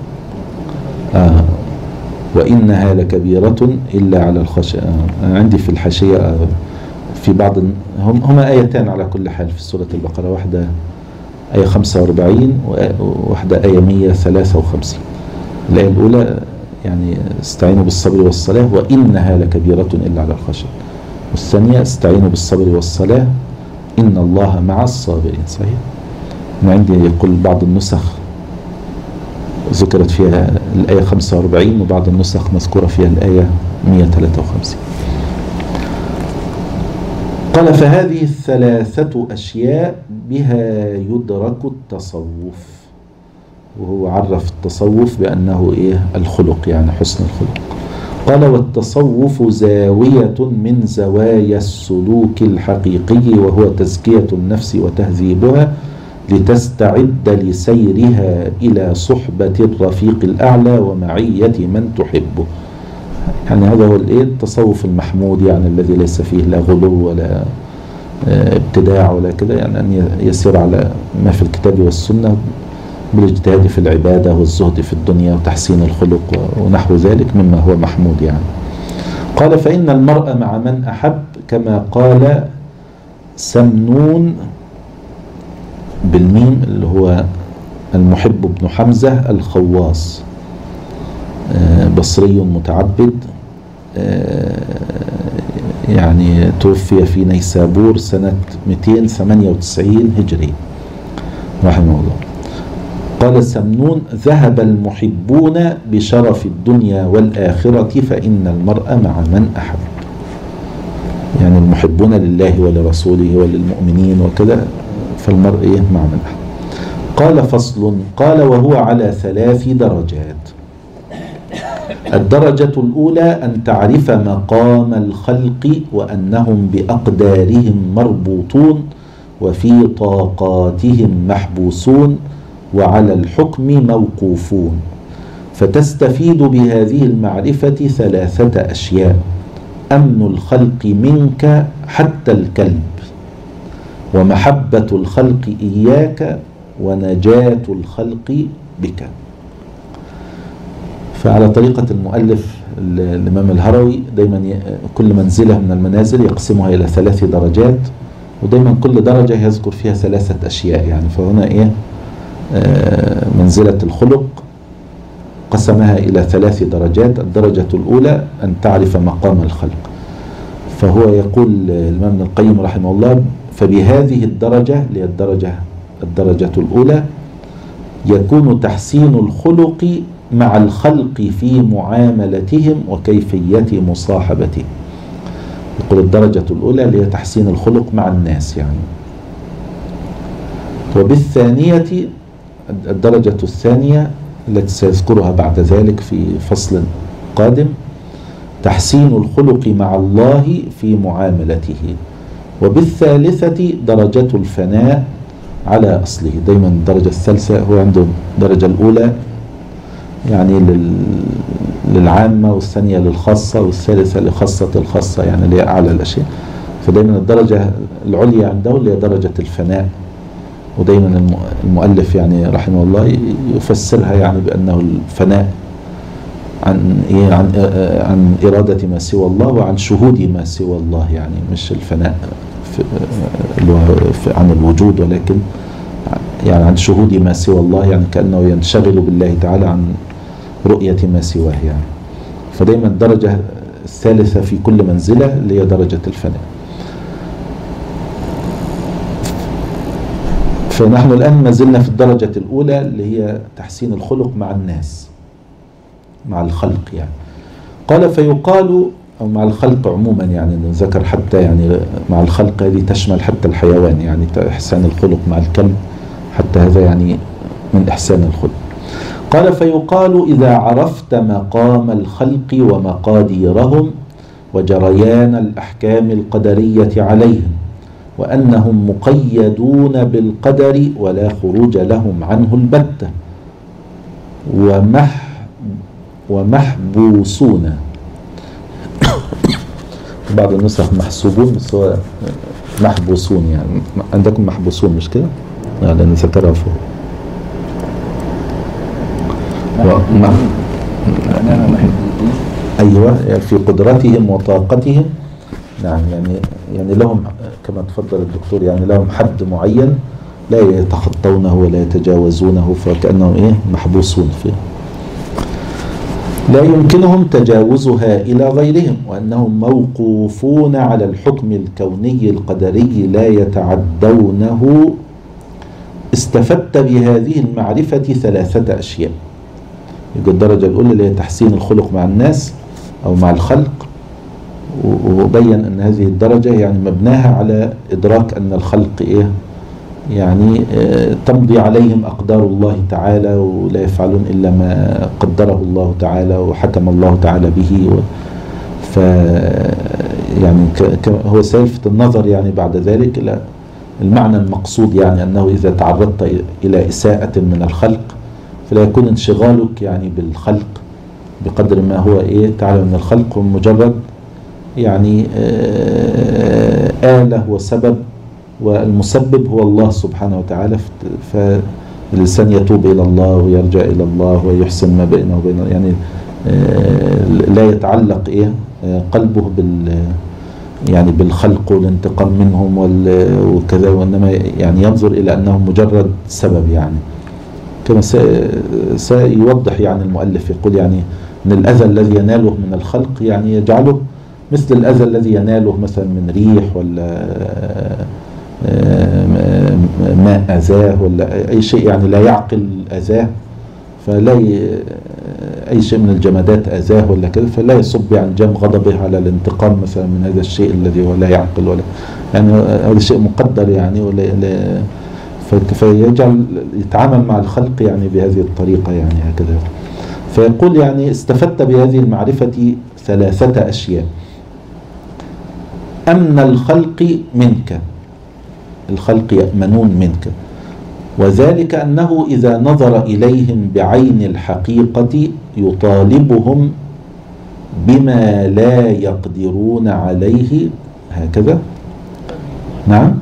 وإنها لكبيرة إلا على الخاشعين. عندي في الحاشية في بعض هما آيتان على كل حال في سورة البقرة، واحدة آية 45 وواحدة آية 153. الآية الأولى يعني استعينوا بالصبر والصلاة وإنها لكبيرة إلا على الخاشعين، والثانية استعينوا بالصبر والصلاة إن الله مع الصابرين. صحيح. أنا عندي يقول بعض النسخ ذكرت فيها الآية 45 وبعض النسخ مذكورة فيها الآية 153. قال: فهذه الثلاثة أشياء بها يدرك التصوف. وهو عرف التصوف بأنه الخلق، يعني حسن الخلق. قال: والتصوف زاوية من زوايا السلوك الحقيقي، وهو تزكية النفس وتهذيبها لتستعد لسيرها إلى صحبة الرفيق الأعلى ومعية من تحبه. يعني هذا هو التصوف المحمود، يعني الذي ليس فيه لا غلو ولا ابتداع ولا كده، يعني أن يسير على ما في الكتاب والسنة بالاجتهاد في العبادة والزهد في الدنيا وتحسين الخلق ونحو ذلك مما هو محمود يعني. قال: فإن المرء مع من أحب، كما قال سمنون بالميم اللي هو المحب بن حمزة الخواص، بصري متعبد، يعني توفي في نيسابور سنة 298 هجري رحمه الله. قال سمنون: ذهب المحبون بشرف الدنيا والآخرة فإن المرء مع من أحب. يعني المحبون لله ولرسوله وللمؤمنين وكذا، فالمرء مع من أحب. قال: فصل. قال: وهو على 3 درجات. الدرجة الأولى أن تعرف مقام الخلق وأنهم بأقدارهم مربوطون وفي طاقاتهم محبوسون وعلى الحكم موقوفون، فتستفيد بهذه المعرفة 3 أشياء: أمن الخلق منك حتى الكلب، ومحبة الخلق إياك، ونجاة الخلق بك. فعلى طريقة المؤلف الإمام الهروي دايما كل منزلة من المنازل يقسمها إلى 3 درجات، ودايما كل درجة يذكر فيها 3 أشياء. يعني فهنا منزلة الخلق قسمها إلى 3 درجات. الدرجة الأولى أن تعرف مقام الخلق، فهو يقول الإمام ابن القيم رحمه الله: فبهذه الدرجة اللي هي الدرجة الأولى يكون تحسين الخلق مع الخلق في معاملتهم وكيفية مصاحبتهم. يقول الدرجة الأولى اللي هي تحسين الخلق مع الناس يعني. وبالثانية الدرجة الثانية التي سيذكرها بعد ذلك في فصل قادم تحسين الخلق مع الله في معاملته. وبالثالثة درجة الفناء على أصله. دايما الدرجة الثالثة هو عنده الدرجة الأولى يعني للعامة، والثانية للخاصة، والثالثة لخاصة الخاصة يعني اللي هي أعلى الأشياء. فدايما الدرجة العليا عنده اللي هي درجة الفناء، ودايما المؤلف يعني رحمه الله يفسرها يعني بأنه الفناء عن إيه، عن إرادة ما سوى الله وعن شهود ما سوى الله، يعني مش الفناء عن الوجود، ولكن يعني عن شهود ما سوى الله، يعني كأنه ينشغل بالله تعالى عن رؤية ما سواه يعني. فدايما الدرجة الثالثة في كل منزلة اللي هي درجة الفناء. فنحن الآن ما زلنا في الدرجة الأولى اللي هي تحسين الخلق مع الناس، مع الخلق يعني. قال فيقال، أو مع الخلق عموما يعني، ذكر حتى يعني مع الخلق هذه تشمل حتى الحيوان، يعني إحسان الخلق مع الكلب حتى هذا يعني من إحسان الخلق. قال فيقال إذا عرفت مقام الخلق ومقاديرهم وجريان الأحكام القدرية عليهم وأنهم مقيدون بالقدر ولا خروج لهم عنه البتة ومحبوسون، بعض النسخ محسوبون بس هو محبوسون، يعني عندكم محبوسون مش كده؟ لأن ذكرها فوق. أيوة في قدرتهم وطاقتهم، نعم يعني لهم كما تفضل الدكتور، يعني لهم حد معين لا يتخطونه ولا يتجاوزونه، فكأنهم إيه محبوسون فيه، لا يمكنهم تجاوزها إلى غيرهم، وأنهم موقوفون على الحكم الكوني القدري لا يتعدونه. استفدت بهذه المعرفة ثلاثة أشياء. يبقى الدرجة الأولى اللي هي تحسين الخلق مع الناس أو مع الخلق، وبين أن هذه الدرجة يعني مبناها على إدراك أن الخلق إيه يعني تمضي عليهم أقدار الله تعالى ولا يفعلون إلا ما قدره الله تعالى وحكم الله تعالى به. ف يعني هو سيلفت النظر يعني بعد ذلك إلى المعنى المقصود، يعني أنه إذا تعرضت إلى إساءة من الخلق فلا يكون انشغالك يعني بالخلق بقدر ما هو إيه تعلم أن الخلق هو مجرد يعني آلة وسبب، والمسبب هو الله سبحانه وتعالى. فالإنسان يتوب إلى الله ويرجع إلى الله ويحسن ما بينه وبين، يعني لا يتعلق إيه قلبه يعني بالخلق والانتقام منهم وكذا، وإنما يعني ينظر إلى أنهم مجرد سبب، يعني كما سيوضح يعني المؤلف، يقول يعني أن الأذى الذي يناله من الخلق يعني يجعله مثل الأذى الذي يناله مثلا من ريح ولا ماء أذاه ولا أي شيء يعني لا يعقل أذاه، فلا أي شيء من الجمادات أذاه ولا كذا، فلا يصب يعني جم غضبه على الانتقام مثلا من هذا الشيء الذي هو لا يعقل ولا يعني هذا شيء مقدر يعني، ولا فيجعل يتعامل مع الخلق يعني بهذه الطريقة يعني هكذا. فيقول يعني استفدت بهذه المعرفة ثلاثة أشياء. أمن الخلق منك، الخلق يأمنون منك، وذلك أنه إذا نظر إليهم بعين الحقيقة يطالبهم بما لا يقدرون عليه، هكذا نعم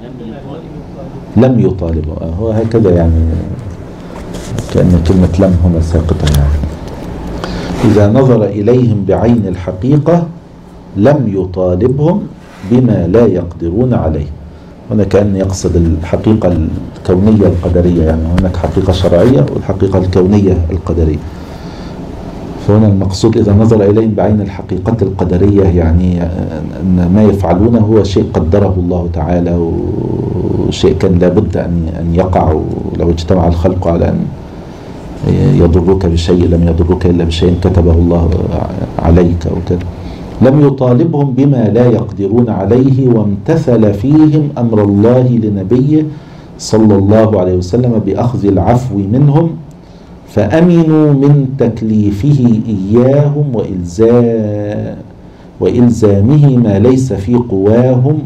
لم يطالبوا، هو هكذا يعني كأن كلمة لم هنا ساقطة يعني. إذا نظر إليهم بعين الحقيقة لم يطالبهم بما لا يقدرون عليه. هنا كأن يقصد الحقيقة الكونية القدرية، يعني هناك حقيقة شرعية والحقيقة الكونية القدرية. فهنا المقصود إذا نظر إليهم بعين الحقيقة القدرية يعني أن ما يفعلونه هو شيء قدره الله تعالى وشيء كان لابد أن يقع، ولو اجتمع الخلق على أن يضرك بشيء لم يضرك إلا بشيء كتبه الله عليك وكذا. لم يطالبهم بما لا يقدرون عليه، وامتثل فيهم أمر الله لنبيه صلى الله عليه وسلم بأخذ العفو منهم، فأمنوا من تكليفه إياهم وإلزامه ما ليس في قواهم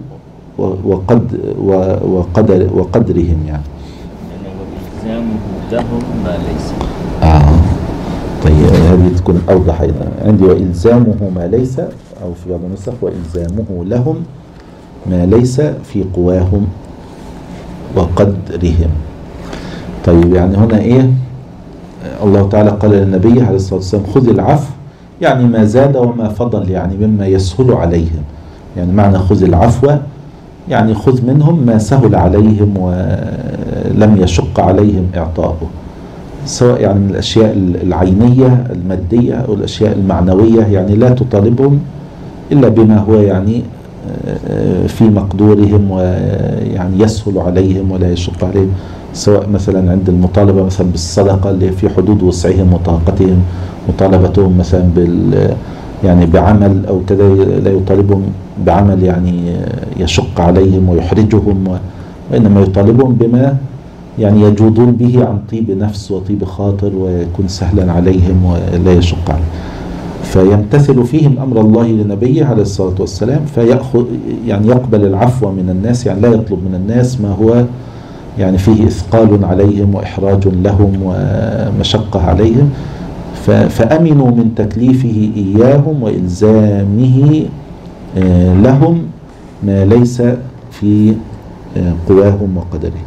وقدرهم يعني وإلزامه لهم ما ليس. طيب هذه تكون أوضح أيضا عندي، وإلزامه ما ليس، أو في بعض النسخ وإلزامه لهم ما ليس في قواهم وقدرهم. طيب يعني هنا إيه الله تعالى قال للنبي عليه الصلاة والسلام خذ العفو، يعني ما زاد وما فضل، يعني مما يسهل عليهم. يعني معنى خذ العفو يعني خذ منهم ما سهل عليهم ولم يشق عليهم إعطاؤه، سواء يعني من الأشياء العينية المادية أو الأشياء المعنوية. يعني لا تطالبهم إلا بما هو يعني في مقدورهم ويعني يسهل عليهم ولا يشق عليهم، سواء مثلا عند المطالبة مثلا بالصدقة اللي في حدود وسعهم وطاقتهم، مطالبتهم مثلا يعني بعمل أو كذا، لا يطالبهم بعمل يعني يشق عليهم ويحرجهم، وإنما يطالبهم بما يعني يجودون به عن طيب نفس وطيب خاطر ويكون سهلا عليهم ولا يشق عليهم. فيمتثل فيهم أمر الله لنبيه عليه الصلاة والسلام، فيأخذ يعني يقبل العفو من الناس، يعني لا يطلب من الناس ما هو يعني فيه إثقال عليهم وإحراج لهم ومشقة عليهم، فأمنوا من تكليفه إياهم وإلزامه لهم ما ليس في قواهم وقدرهم.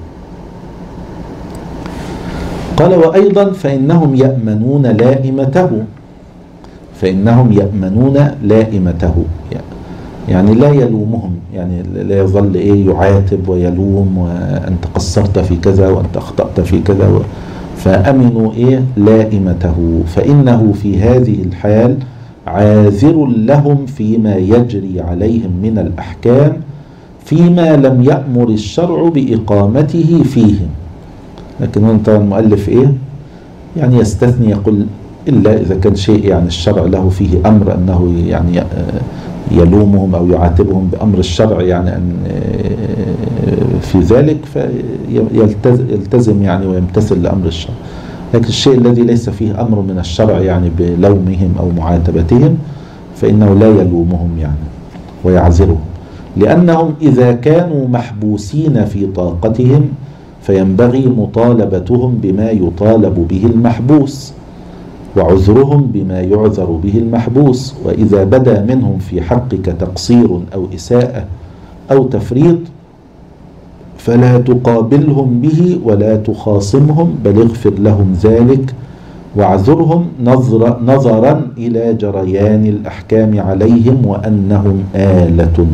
قال وأيضا فإنهم يأمنون لائمته، فإنهم يأمنون لائمته، يعني لا يلومهم، يعني لا يظل يعاتب ويلوم وأنت قصرت في كذا وأنت أخطأت في كذا، فأمنوا لائمته، فإنه في هذه الحال عاذر لهم فيما يجري عليهم من الأحكام فيما لم يأمر الشرع بإقامته فيهم. لكن أنت المؤلف يعني يستثني، يقول إلا إذا كان شيء يعني الشرع له فيه أمر أنه يعني يلومهم أو يعاتبهم بأمر الشرع، يعني أن في ذلك فيلتزم يعني ويمتثل لأمر الشرع. لكن الشيء الذي ليس فيه أمر من الشرع يعني بلومهم أو معاتبتهم فإنه لا يلومهم يعني ويعذرهم، لأنهم إذا كانوا محبوسين في طاقتهم فينبغي مطالبتهم بما يطالب به المحبوس وعذرهم بما يعذر به المحبوس. وإذا بدا منهم في حقك تقصير أو إساءة أو تفريط فلا تقابلهم به ولا تخاصمهم، بل اغفر لهم ذلك واعذرهم نظرا إلى جريان الأحكام عليهم وأنهم آلة.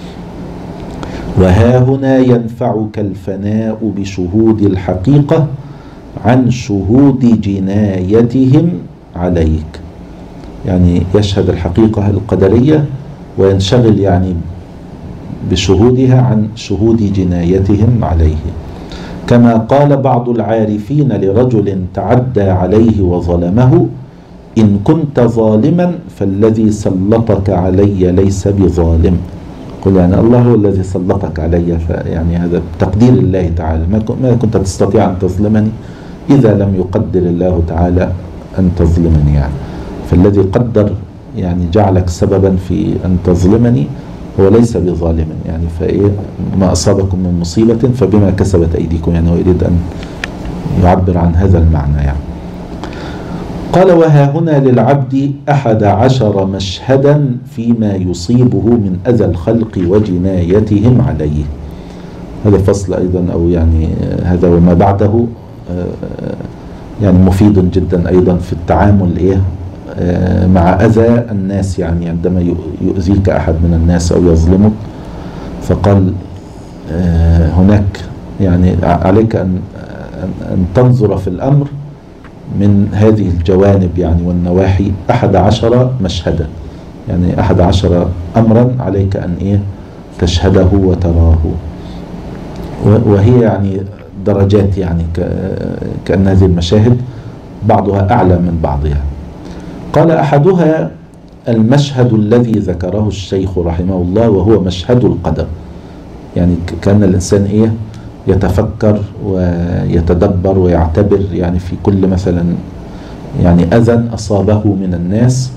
وها هنا ينفعك الفناء بشهود الحقيقة عن شهود جنايتهم عليك، يعني يشهد الحقيقة القدرية وينشغل يعني بشهودها عن شهود جنايتهم عليه. كما قال بعض العارفين لرجل تعدى عليه وظلمه: إن كنت ظالما فالذي سلطك علي ليس بظالم. قل يعني الله هو الذي سلطك علي، يعني هذا تقدير الله تعالى، ما كنت تستطيع أن تظلمني إذا لم يقدر الله تعالى أن تظلمني، يعني فالذي قدر يعني جعلك سببا في أن تظلمني هو ليس بظالم، يعني ما أصابكم من مصيبة فبما كسبت أيديكم، يعني هو يريد أن يعبر عن هذا المعنى يعني. قال وها هنا للعبد 11 مشهدا فيما يصيبه من أذى الخلق وجنايتهم عليه. هذا فصل أيضا أو يعني هذا وما بعده يعني مفيد جدا أيضا في التعامل مع أذى الناس، يعني عندما يؤذيك أحد من الناس أو يظلمك. فقال هناك يعني عليك أن تنظر في الأمر من هذه الجوانب يعني والنواحي. 11 مشهدا، يعني 11 أمرا عليك أن تشهده وتراه، وهي يعني درجات، يعني كأن هذه المشاهد بعضها أعلى من بعضها. قال أحدها المشهد الذي ذكره الشيخ رحمه الله، وهو مشهد القدر. يعني كان الإنسان يتفكر ويتدبر ويعتبر يعني في كل مثلا يعني أذى أصابه من الناس،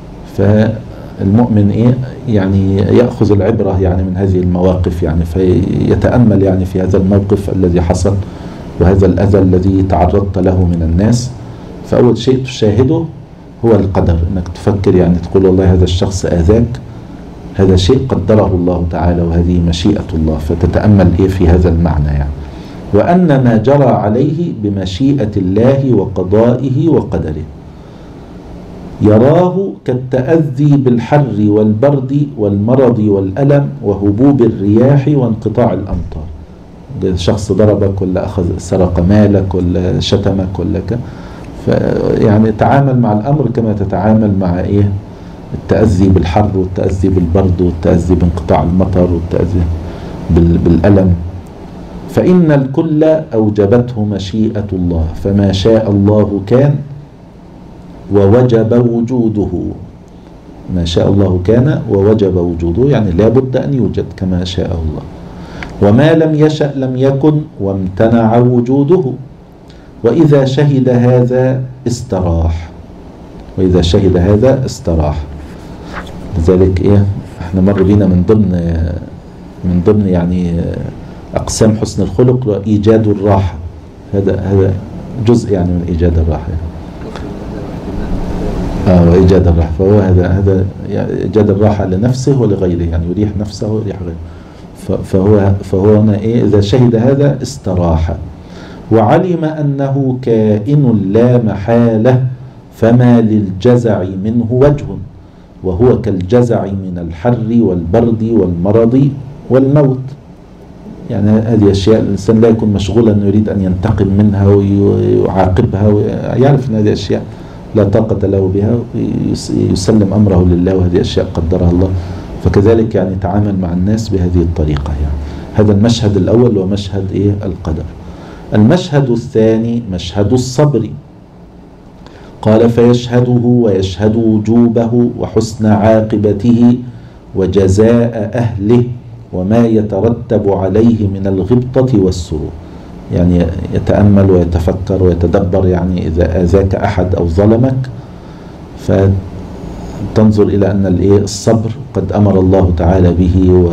فالمؤمن يعني يأخذ العبرة يعني من هذه المواقف، يعني فيتأمل يعني في هذا الموقف الذي حصل وهذا الأذى الذي تعرضت له من الناس. فأول شيء تشاهده هو القدر، انك تفكر يعني تقول والله هذا الشخص آذاك، هذا شيء قدره الله تعالى وهذه مشيئة الله، فتتأمل في هذا المعنى يعني. وأن ما جرى عليه بمشيئة الله وقضائه وقدره، يراه كالتأذي بالحر والبرد والمرض والألم وهبوب الرياح وانقطاع الأمطار. شخص ضربك ولا سرق مالك ولا شتمك ولا يعني تعامل مع الأمر كما تتعامل مع التأذي بالحر والتأذي بالبرد والتأذي بانقطاع المطر والتأذي بالألم. فإن الكل أوجبته مشيئة الله، فما شاء الله كان ووجب وجوده. ما شاء الله كان ووجب وجوده، يعني لا بد أن يوجد كما شاء الله. وما لم يشأ لم يكن وامتنع وجوده. وإذا شهد هذا استراح، وإذا شهد هذا استراح. لذلك احنا مر بينا من ضمن يعني أقسام حسن الخلق إيجاد الراحة. هذا جزء يعني من إيجاد الراحة وإيجاد الراحة. فهو هذا إيجاد الراحة لنفسه ولغيره، يعني يريح نفسه ويريح غيره. فهو هنا إذا شهد هذا استراح. وعلم أنه كائن لا محالة، فما للجزع منه وجه، وهو كالجزع من الحر والبرد والمرض والموت. يعني هذه أشياء الإنسان لا يكون مشغولا أنه يريد أن ينتقم منها ويعاقبها، ويعرف أن هذه أشياء لا طاقة له بها، يسلم أمره لله، وهذه أشياء قدرها الله. فكذلك يعني تعامل مع الناس بهذه الطريقة. يعني هذا المشهد الأول ومشهد القدر. المشهد الثاني مشهد الصبر. قال فيشهده ويشهد وجوبه وحسن عاقبته وجزاء أهله وما يترتب عليه من الغبطة والسرور. يعني يتأمل ويتفكر ويتدبر، يعني إذا آذاك أحد أو ظلمك فتنظر إلى أن الصبر قد أمر الله تعالى به،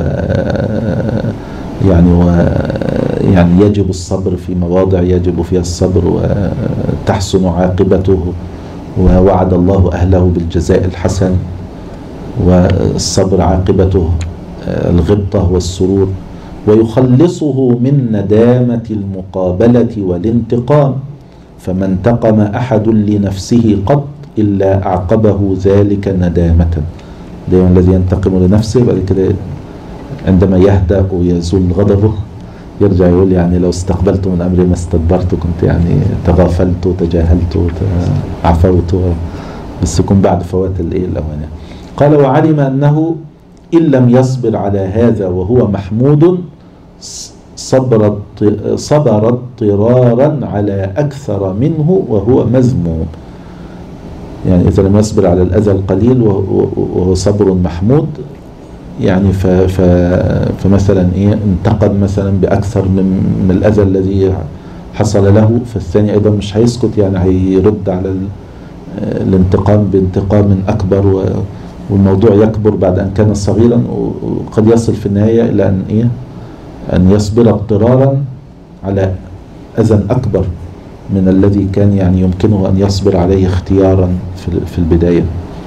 يعني يجب الصبر في مواضع يجب فيها الصبر وتحسن عاقبته، ووعد الله أهله بالجزاء الحسن، والصبر عاقبته الغبطة والسرور. ويخلصه من ندامة المقابلة والانتقام، فما انتقم أحد لنفسه قط إلا أعقبه ذلك ندامة. دائما الذي ينتقم لنفسه بعد كده عندما يهدأ ويزول غضبه يرجع يقول يعني لو استقبلت من أمري ما استدبرت، كنت يعني تغافلت وتجاهلت وعفوت، بس يكون بعد فوات الأوان. قال وعلم أنه إن لم يصبر على هذا وهو محمود صبر اضطرارا على أكثر منه وهو مذموم. يعني إذا لم يصبر على الأذى القليل وهو صبر محمود، يعني فمثلا انتقد مثلا بأكثر من الأذى الذي حصل له، فالثاني أيضا مش هيسكت، يعني هيرد على الانتقام بانتقام أكبر، والموضوع يكبر بعد أن كان صغيرا، وقد يصل في النهاية إلى أن يصبر اضطرارا على أذى أكبر من الذي كان يعني يمكنه أن يصبر عليه اختيارا في البداية.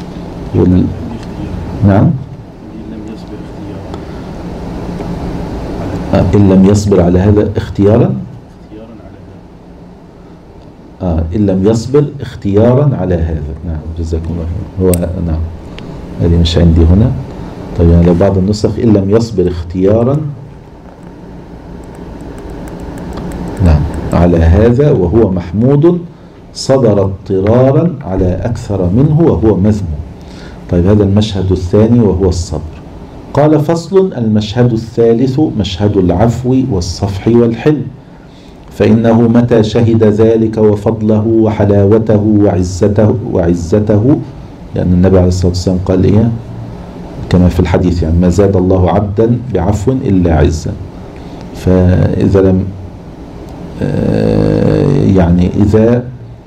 نعم، إن لم يصبر على هذا اختيارا إن لم يصبر اختيارا على هذا. نعم جزاكم الله خير. هو نعم هذه مش عندي هنا. طيب يعني لو بعض النسخ إن لم يصبر اختيارا نعم على هذا وهو محمود صبر اضطرارا على أكثر منه وهو مذموم. طيب هذا المشهد الثاني وهو الصبر. قال فصل. المشهد الثالث مشهد العفو والصفح والحلم. فإنه متى شهد ذلك وفضله وحلاوته وعزته لأن النبي عليه الصلاة والسلام قال كما في الحديث يعني ما زاد الله عبدا بعفو إلا عزا. فإذا لم يعني إذا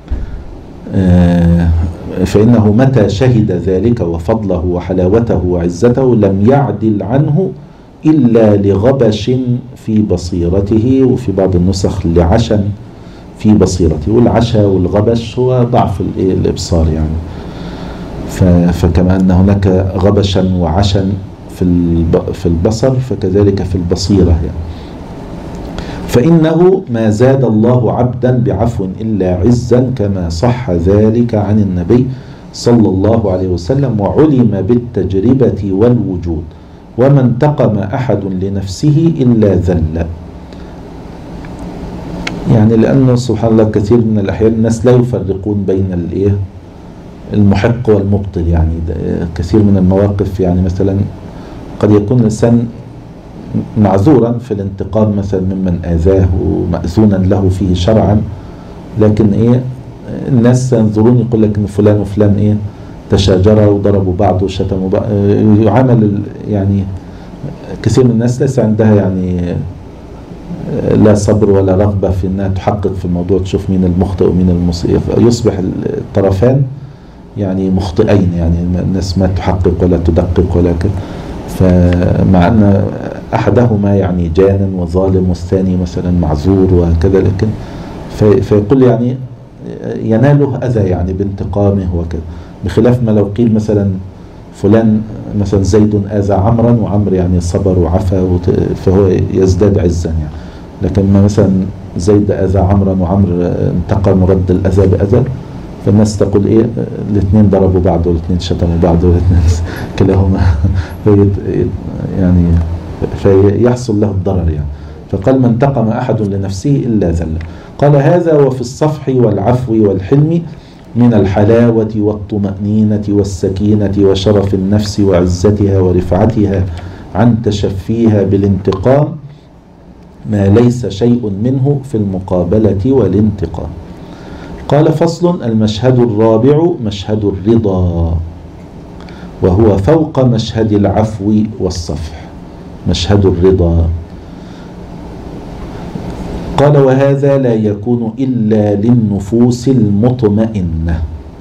فإنه متى شهد ذلك وفضله وحلاوته وعزته لم يعدل عنه إلا لغبش في بصيرته، وفي بعض النسخ لعشا في بصيرته. والعشا والغبش هو ضعف الإبصار يعني. فكما أن هناك غبشا وعشا في البصر فكذلك في البصيرة يعني. فإنه ما زاد الله عبدا بعفو إلا عزا كما صح ذلك عن النبي صلى الله عليه وسلم وعلم بالتجربة والوجود. وما انتقم أحد لنفسه إلا ذل. يعني لأنه سبحان الله كثير من الأحيان الناس لا يفرقون بين المحق والمبطل. يعني كثير من المواقف، يعني مثلا قد يكون الإنسان معذورا في الانتقام مثلا ممن آذاه ومأذونا له فيه شرعا، لكن الناس ينظرون يقول لك ان فلان وفلان تشاجروا وضربوا بعض وشتموا بعض. يعامل يعني كثير من الناس ليس عندها يعني لا صبر ولا رغبة في انها تحقق في الموضوع، تشوف مين المخطئ ومين المصيب، يصبح الطرفان يعني مخطئين. يعني الناس ما تحقق ولا تدقق ولا كده، فمع أن أحدهما يعني جان وظالم والثاني مثلا معذور وكذا، لكن فيقول يعني يناله أذى يعني بانتقامه وكذا، بخلاف ما لو قيل مثلا فلان مثلا زيد آذى عمرا وعمر يعني صبر وعفى فهو يزداد عزا يعني. لكن ما مثلا زيد آذى عمرا وعمر انتقم ورد الأذى بأذى، فالناس تقول الاثنين ضربوا بعض والاثنين شتموا بعض والاثنين كلاهما يعني فيحصل له الضرر يعني. فقال ما انتقم أحد لنفسه إلا ذل. قال هذا وفي الصفح والعفو والحلم من الحلاوة والطمأنينة والسكينة وشرف النفس وعزتها ورفعتها عن تشفيها بالانتقام ما ليس شيء منه في المقابلة والانتقام. قال فصل. المشهد الرابع مشهد الرضا، وهو فوق مشهد العفو والصفح، مشهد الرضا. قال وهذا لا يكون إلا للنفوس المطمئنة،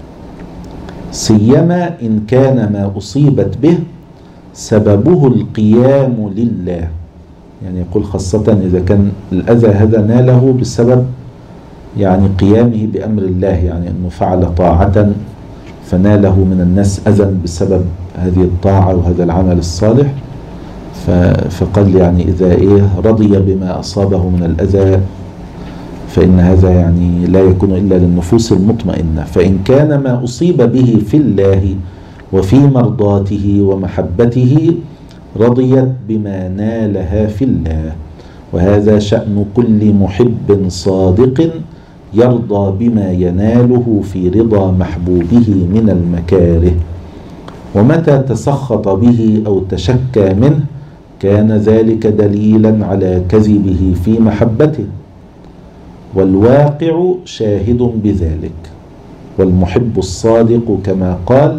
سيما إن كان ما أصيبت به سببه القيام لله. يعني يقول خاصة إذا كان الأذى هذا ناله بسبب يعني قيامه بأمر الله، يعني أنه فعل طاعة فناله من الناس أذى بسبب هذه الطاعة وهذا العمل الصالح. فقال يعني إذا رضي بما أصابه من الأذى فإن هذا يعني لا يكون إلا للنفوس المطمئنة. فإن كان ما أصيب به في الله وفي مرضاته ومحبته رضيت بما نالها في الله، وهذا شأن كل محب صادق يرضى بما يناله في رضا محبوبه من المكاره. ومتى تسخط به أو تشكى منه كان ذلك دليلا على كذبه في محبته، والواقع شاهد بذلك. والمحب الصادق كما قال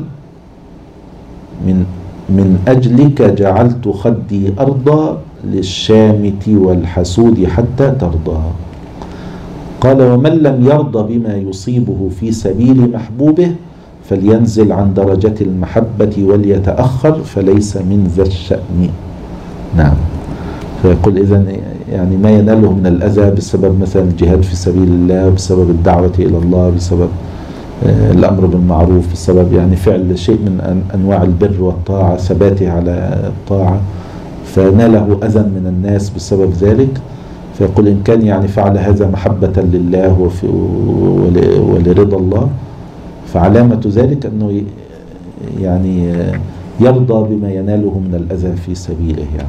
من أجلك جعلت خدي أرضا للشامت والحسود حتى ترضى. قال ومن لم يرضى بما يصيبه في سبيل محبوبه فلينزل عن درجة المحبة وليتأخر فليس من ذا الشأن. نعم. فيقول إذن يعني ما يناله من الأذى بسبب مثلا الجهاد في سبيل الله، بسبب الدعوة إلى الله، بسبب الأمر بالمعروف، بسبب يعني فعل شيء من أنواع البر والطاعة، ثباته على الطاعة، فناله أذى من الناس بسبب ذلك. فيقول إن كان يعني فعل هذا محبة لله ولرضا الله فعلامة ذلك أنه يعني يرضى بما يناله من الأذى في سبيله يعني.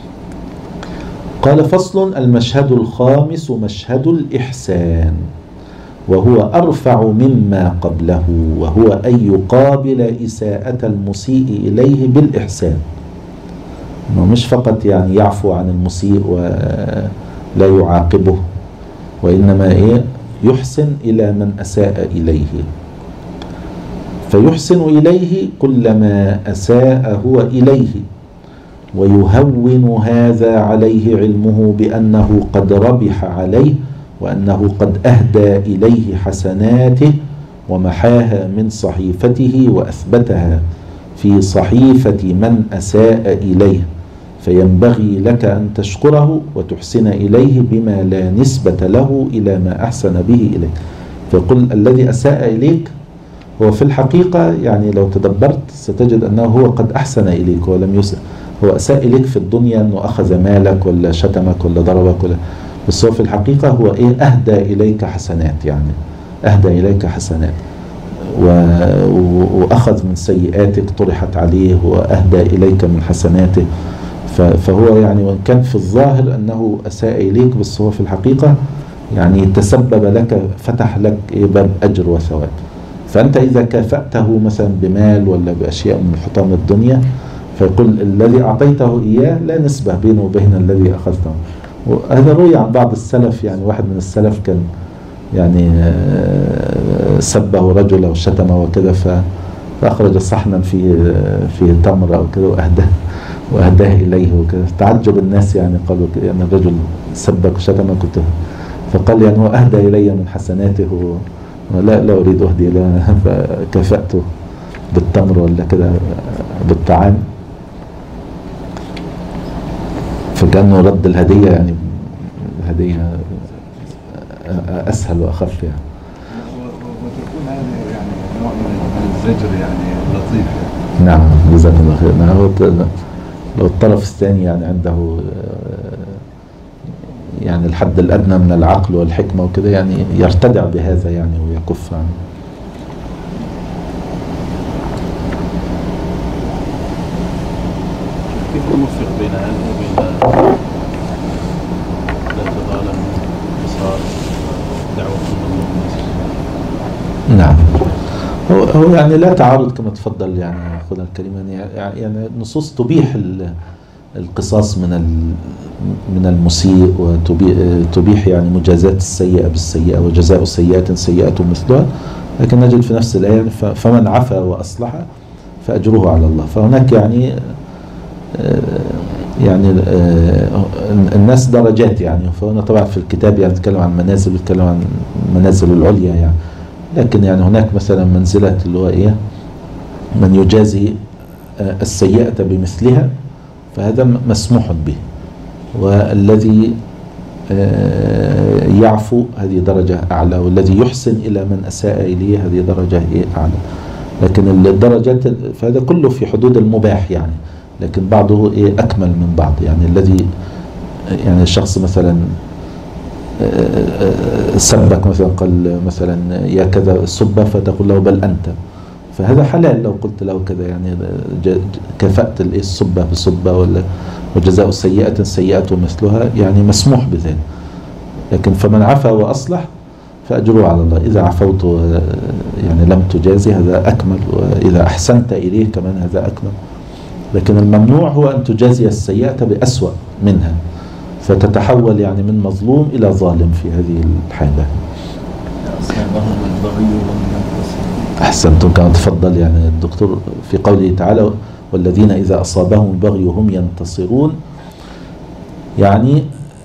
قال فصل. المشهد الخامس مشهد الإحسان، وهو أرفع مما قبله، وهو أن يقابل إساءة المسيء إليه بالإحسان. إنه مش فقط يعني يعفو عن المسيء ولا يعاقبه، وإنما يحسن إلى من أساء إليه، فيحسن إليه كلما أساء هو إليه، ويهون هذا عليه علمه بأنه قد ربح عليه، وأنه قد أهدى إليه حسناته ومحاها من صحيفته وأثبتها في صحيفة من أساء إليه. فينبغي لك أن تشكره وتحسن إليه بما لا نسبة له إلى ما أحسن به إليك. فيقول الذي أساء إليك هو في الحقيقة يعني لو تدبرت ستجد أنه هو قد أحسن إليك ولم يسأ. هو أساء إليك في الدنيا أنه أخذ مالك ولا شتمك ولا ضربك بس هو في الحقيقة هو إيه؟ أهدى إليك حسنات، يعني أهدى إليك حسنات وأخذ من سيئاتك طرحت عليه وأهدى إليك من حسناته. فهو يعني وإن كان في الظاهر أنه أساء إليك، بس هو في الحقيقة يعني تسبب لك، فتح لك باب أجر وثواب. فأنت إذا كافأته مثلا بمال ولا بأشياء من حطام الدنيا، فيقول الذي أعطيته إياه لا نسبة بينه وبين الذي أخذته. وهذا روي عن بعض السلف، يعني واحد من السلف كان يعني سبه رجل أو شتمه وكذا، فأخرج صحنا فيه تمر أو كذا وأهداه إليه وكذا. تعجب الناس، يعني قالوا يعني الرجل سبك وشتمك، فقال يعني هو أهدى إلي من حسناته لا أريد أهدي له، فكافأته بالتمر ولا كده بالطعام، فكأنه رد الهدية، يعني الهدية أسهل وأخف يعني. وتكون هذا يعني نوع من الزجر يعني لطيف يعني. نعم جزاك الله خير. نعم، لو الطرف الثاني يعني عنده يعني الحد الأدنى من العقل والحكمة وكده، يعني يرتدع بهذا يعني ويكف عنه. كيف نوفق بين هذا وبين لا تظالم انتصار دعوة المظلوم؟ نعم، هو يعني لا تعارض كما تفضل يعني أخونا الكريم، يعني نصوص تبيح القصاص من المسيء، وتبيح يعني مجازاة السيئة بالسيئة، وجزاء سيئة سيئة مثلها. لكن نجد في نفس الآية فمن عفا وأصلح فأجره على الله. فهناك يعني الناس درجات يعني. فهنا طبعا في الكتاب يعني نتكلم عن منازل، بيتكلم عن منازل العليا يعني. لكن يعني هناك مثلا منزلة اللي هو إيه؟ من يجازي السيئة بمثلها، فهذا مسموح به. والذي يعفو هذه درجة أعلى، والذي يحسن إلى من أساء إليه هذه درجة أعلى. لكن الدرجات فهذا كله في حدود المباح يعني، لكن بعضه أكمل من بعض. يعني الذي يعني الشخص مثلا سبك مثلا، قال مثلا يا كذا سبة، فتقول له بل أنت، فهذا حلال لو قلت له كذا، يعني كفأت السبة بسبة، وجزاء سيئة سيئة مثلها، يعني مسموح بذلك. لكن فمن عفا وأصلح فأجره على الله. إذا عفوت يعني لم تجازي هذا أكمل، وإذا أحسنت إليه كمان هذا أكمل. لكن الممنوع هو أن تجازي السيئة بأسوأ منها، فتتحول يعني من مظلوم إلى ظالم في هذه الحالة. أحسنتم كما تفضل يعني الدكتور في قوله تعالى والذين إذا أصابهم البغي هم ينتصرون، يعني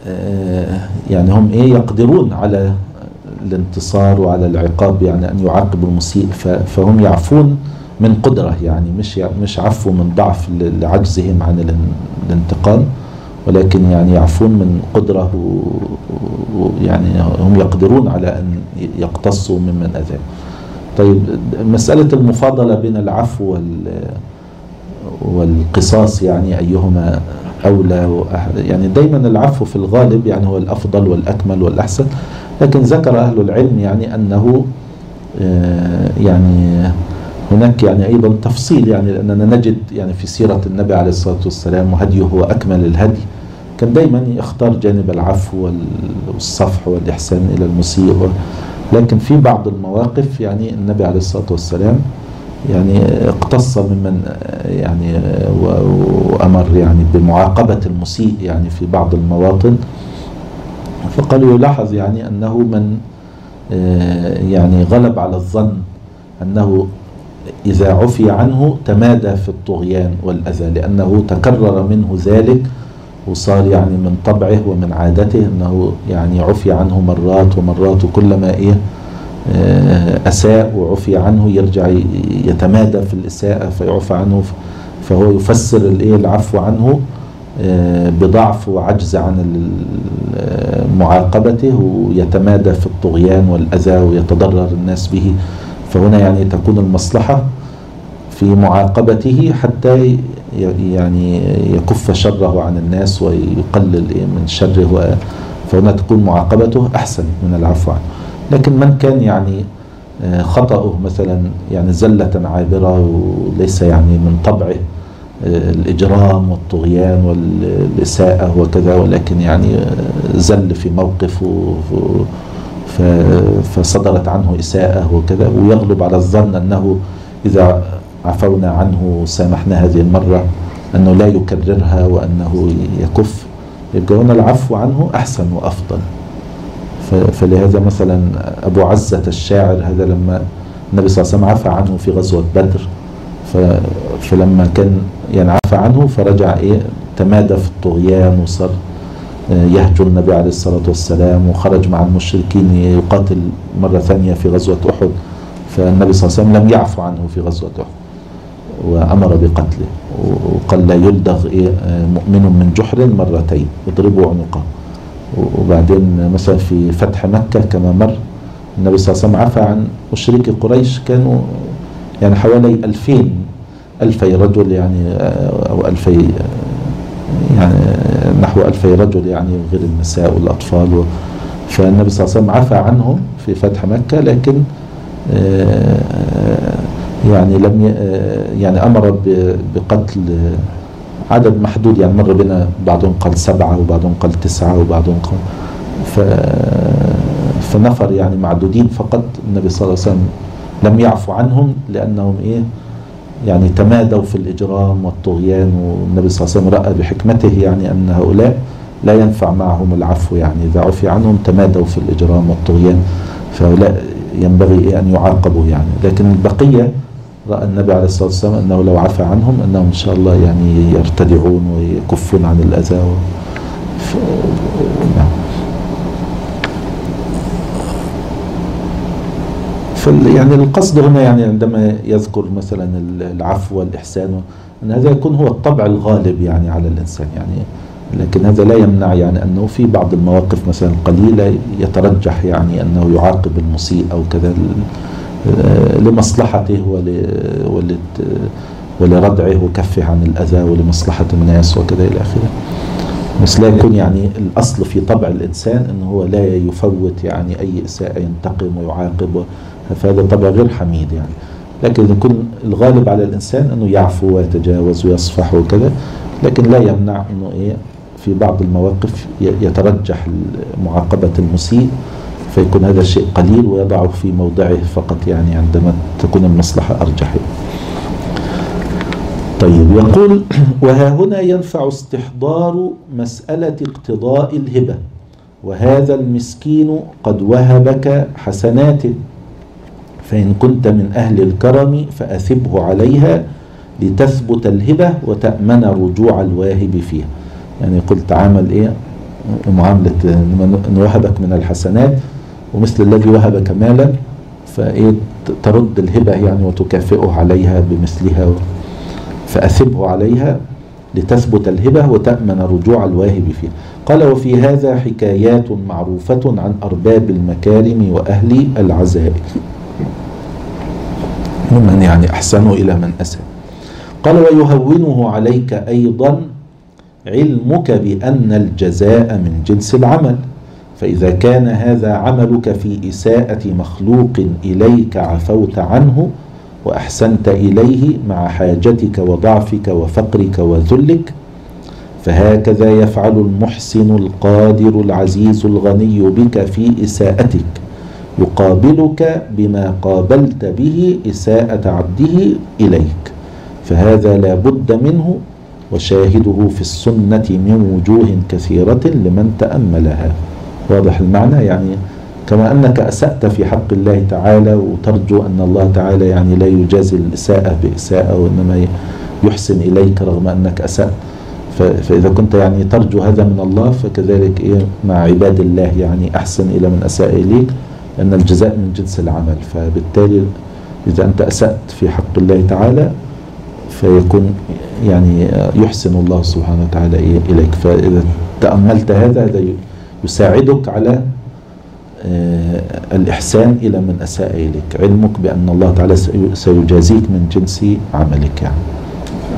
هم يقدرون على الانتصار وعلى العقاب، يعني أن يعاقبوا المسيء، فهم يعفون من قدرة، يعني مش عفو من ضعف لعجزهم عن الانتقام، ولكن يعني يعفون من قدرة، يعني هم يقدرون على أن يقتصوا ممن أذاه. طيب، مسألة المفاضلة بين العفو والقصاص يعني أيهما أولى؟ يعني دايما العفو في الغالب يعني هو الأفضل والأكمل والأحسن، لكن ذكر أهل العلم يعني أنه يعني هناك يعني أيضا تفصيل، يعني لأننا نجد يعني في سيرة النبي عليه الصلاة والسلام وهديه هو أكمل الهدي، كان دايما يختار جانب العفو والصفح والإحسان إلى المسيء. لكن في بعض المواقف يعني النبي عليه الصلاة والسلام يعني اقتص ممن يعني وأمر يعني بمعاقبة المسيء يعني في بعض المواطن. فقالوا يلاحظ يعني أنه من يعني غلب على الظن أنه إذا عفي عنه تمادى في الطغيان والأذى، لأنه تكرر منه ذلك وصار يعني من طبعه ومن عادته أنه يعني عفي عنه مرات ومرات، وكلما أساء وعفي عنه يرجع يتمادى في الإساءة فيعفى عنه. فهو يفسر العفو عنه بضعف وعجز عن معاقبته، ويتمادى في الطغيان والأذى ويتضرر الناس به. فهنا يعني تكون المصلحة في معاقبته حتى يعني يكف شره عن الناس ويقلل من شره. فهنا تكون معاقبته أحسن من العفو عنه. لكن من كان يعني خطأه مثلا يعني زلة عابرة وليس يعني من طبعه الإجرام والطغيان والإساءة وكذا، ولكن يعني زل في موقف فصدرت عنه إساءة وكذا، ويغلب على الظن أنه إذا عفونا عنه سامحنا هذه المرة أنه لا يكررها وأنه يكف، يبقى هنا العفو عنه أحسن وأفضل. فلهذا مثلا أبو عزة الشاعر هذا لما النبي صلى الله عليه وسلم عفى عنه في غزوة بدر، فلما كان يعني عفى عنه فرجع تمادى في الطغيان وصار يهجو النبي عليه الصلاة والسلام، وخرج مع المشركين يقاتل مرة ثانية في غزوة أحد، فالنبي صلى الله عليه وسلم لم يعفو عنه في غزوة أحد وأمر بقتله، وقال لا يلدغ مؤمن من جحر مرتين اضربوا عنقه. وبعدين مثلا في فتح مكة كما مر النبي صلى الله عليه وسلم عفى عن مشركي قريش، كانوا يعني حوالي 2000 رجل يعني أو 2000 يعني نحو 2000 رجل يعني غير النساء والأطفال. فالنبي صلى الله عليه وسلم عفى عنهم في فتح مكة، لكن يعني لم يعني أمر بقتل عدد محدود، يعني مر بنا بعضهم قال 7 وبعضهم قال 9 وبعضهم قال فنفر يعني معدودين فقط. النبي صلى الله عليه وسلم لم يعفو عنهم لأنهم يعني تمادوا في الإجرام والطغيان، والنبي صلى الله عليه وسلم رأى بحكمته يعني أن هؤلاء لا ينفع معهم العفو، يعني إذا عفي عنهم تمادوا في الإجرام والطغيان، فهؤلاء ينبغي أن يعاقبوا يعني. لكن البقية رأى النبي عليه الصلاة والسلام أنه لو عفى عنهم أنهم إن شاء الله يعني يرتدعون ويكفون عن الأذى نعم. يعني القصد هنا يعني عندما يذكر مثلا العفو والإحسان أن هذا يكون هو الطبع الغالب يعني على الإنسان يعني، لكن هذا لا يمنع يعني أنه في بعض المواقف مثلا قليلة يترجح يعني أنه يعاقب المسيء أو كذا لمصلحته ولردعه وكفه عن الأذى ولمصلحة الناس وكذا إلى آخره. بس لا يكون يعني الأصل في طبع الإنسان أنه هو لا يفوت يعني أي إساءة ينتقم ويعاقب، فهذا طبع غير حميد يعني. لكن يكون الغالب على الإنسان أنه يعفو ويتجاوز ويصفح وكذا، لكن لا يمنع أنه في بعض المواقف يترجح معاقبة المسيء، فيكون هذا شيء قليل ويضعه في موضعه فقط يعني عندما تكون المصلحة أرجح. طيب يقول وها هنا ينفع استحضار مسألة اقتضاء الهبة، وهذا المسكين قد وهبك حسنات، فإن كنت من أهل الكرم فأثبه عليها لتثبت الهبة وتأمن رجوع الواهب فيها. يعني قلت عامل معاملة نوهبك من الحسنات ومثل الذي وهبك مالا ترد الهبة يعني وتكافئه عليها بمثلها، فأثبه عليها لتثبت الهبة وتأمن رجوع الواهب فيها. قال وفي هذا حكايات معروفة عن أرباب المكارم وأهل العزائم ممن يعني أحسنوا إلى من أساء. قال ويهونه عليك أيضا علمك بأن الجزاء من جنس العمل، فإذا كان هذا عملك في إساءة مخلوق إليك عفوت عنه وأحسنت إليه مع حاجتك وضعفك وفقرك وذلك، فهكذا يفعل المحسن القادر العزيز الغني بك في إساءتك، يقابلك بما قابلت به إساءة عبده إليك، فهذا لا بد منه، وشاهده في السنة من وجوه كثيرة لمن تأملها. واضح المعنى؟ يعني كما أنك أسأت في حق الله تعالى وترجو أن الله تعالى يعني لا يجازي الإساءة بإساءة وإنما يحسن إليك رغم أنك أسأت، فإذا كنت يعني ترجو هذا من الله فكذلك مع عباد الله يعني أحسن إلى من أساء إليك، لأن الجزاء من جنس العمل. فبالتالي إذا أنت أسأت في حق الله تعالى فيكون يعني يحسن الله سبحانه وتعالى إليك. فإذا تأملت هذا يساعدك على الإحسان إلى من أساء إليك، علمك بأن الله تعالى سيجازيك من جنس عملك يعني.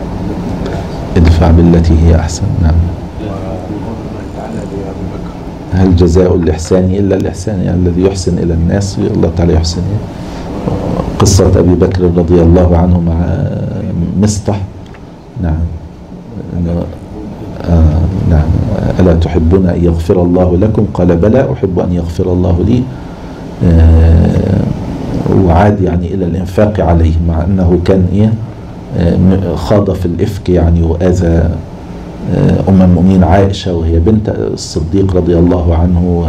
ادفع بالتي هي أحسن. نعم. هل جزاء الإحسان إلا الإحسان، يعني الذي يحسن إلى الناس الله تعالى يحسن. قصة أبي بكر رضي الله عنه مع مصطح. نعم. نعم. ألا تحبون أن يغفر الله لكم؟ قال بلى أحب أن يغفر الله لي. وعاد يعني إلى الإنفاق عليه مع أنه كان خاض في الإفك يعني، وآذى أم المؤمنين عائشة وهي بنت الصديق رضي الله عنه،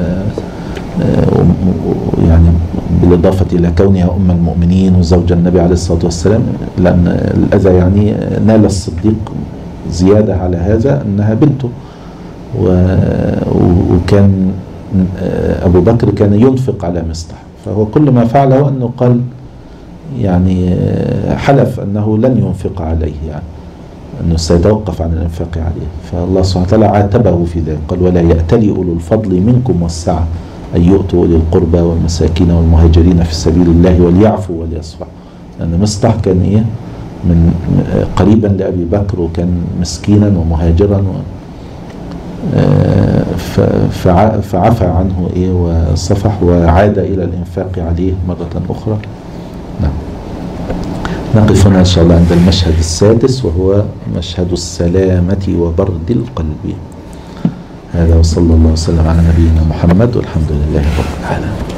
يعني بالإضافة إلى كونها أم المؤمنين وزوج النبي عليه الصلاة والسلام، لأن الأذى يعني نال الصديق زيادة على هذا أنها بنته. وكان أبو بكر كان ينفق على مصطح، فهو كل ما فعله أنه قال يعني حلف أنه لن ينفق عليه، يعني أنه سيتوقف عن الإنفاق عليه. فالله سبحانه وتعالى عاتبه في ذلك، قال ولا يأتلي أولو الفضل منكم والسعة أن يؤتوا أولي القربى والمساكين والمهاجرين في سبيل الله وليعفوا وليصفحوا. لأن مصطح كان من قريبا لأبي بكر، وكان مسكينا ومهاجرا فعفى عنه وصفح وعاد إلى الإنفاق عليه مرة أخرى. نعم. نقف هنا إن شاء الله عند المشهد السادس، وهو مشهد السلامة وبرد القلب. هذا وصلى الله وسلم على نبينا محمد، والحمد لله رب العالمين.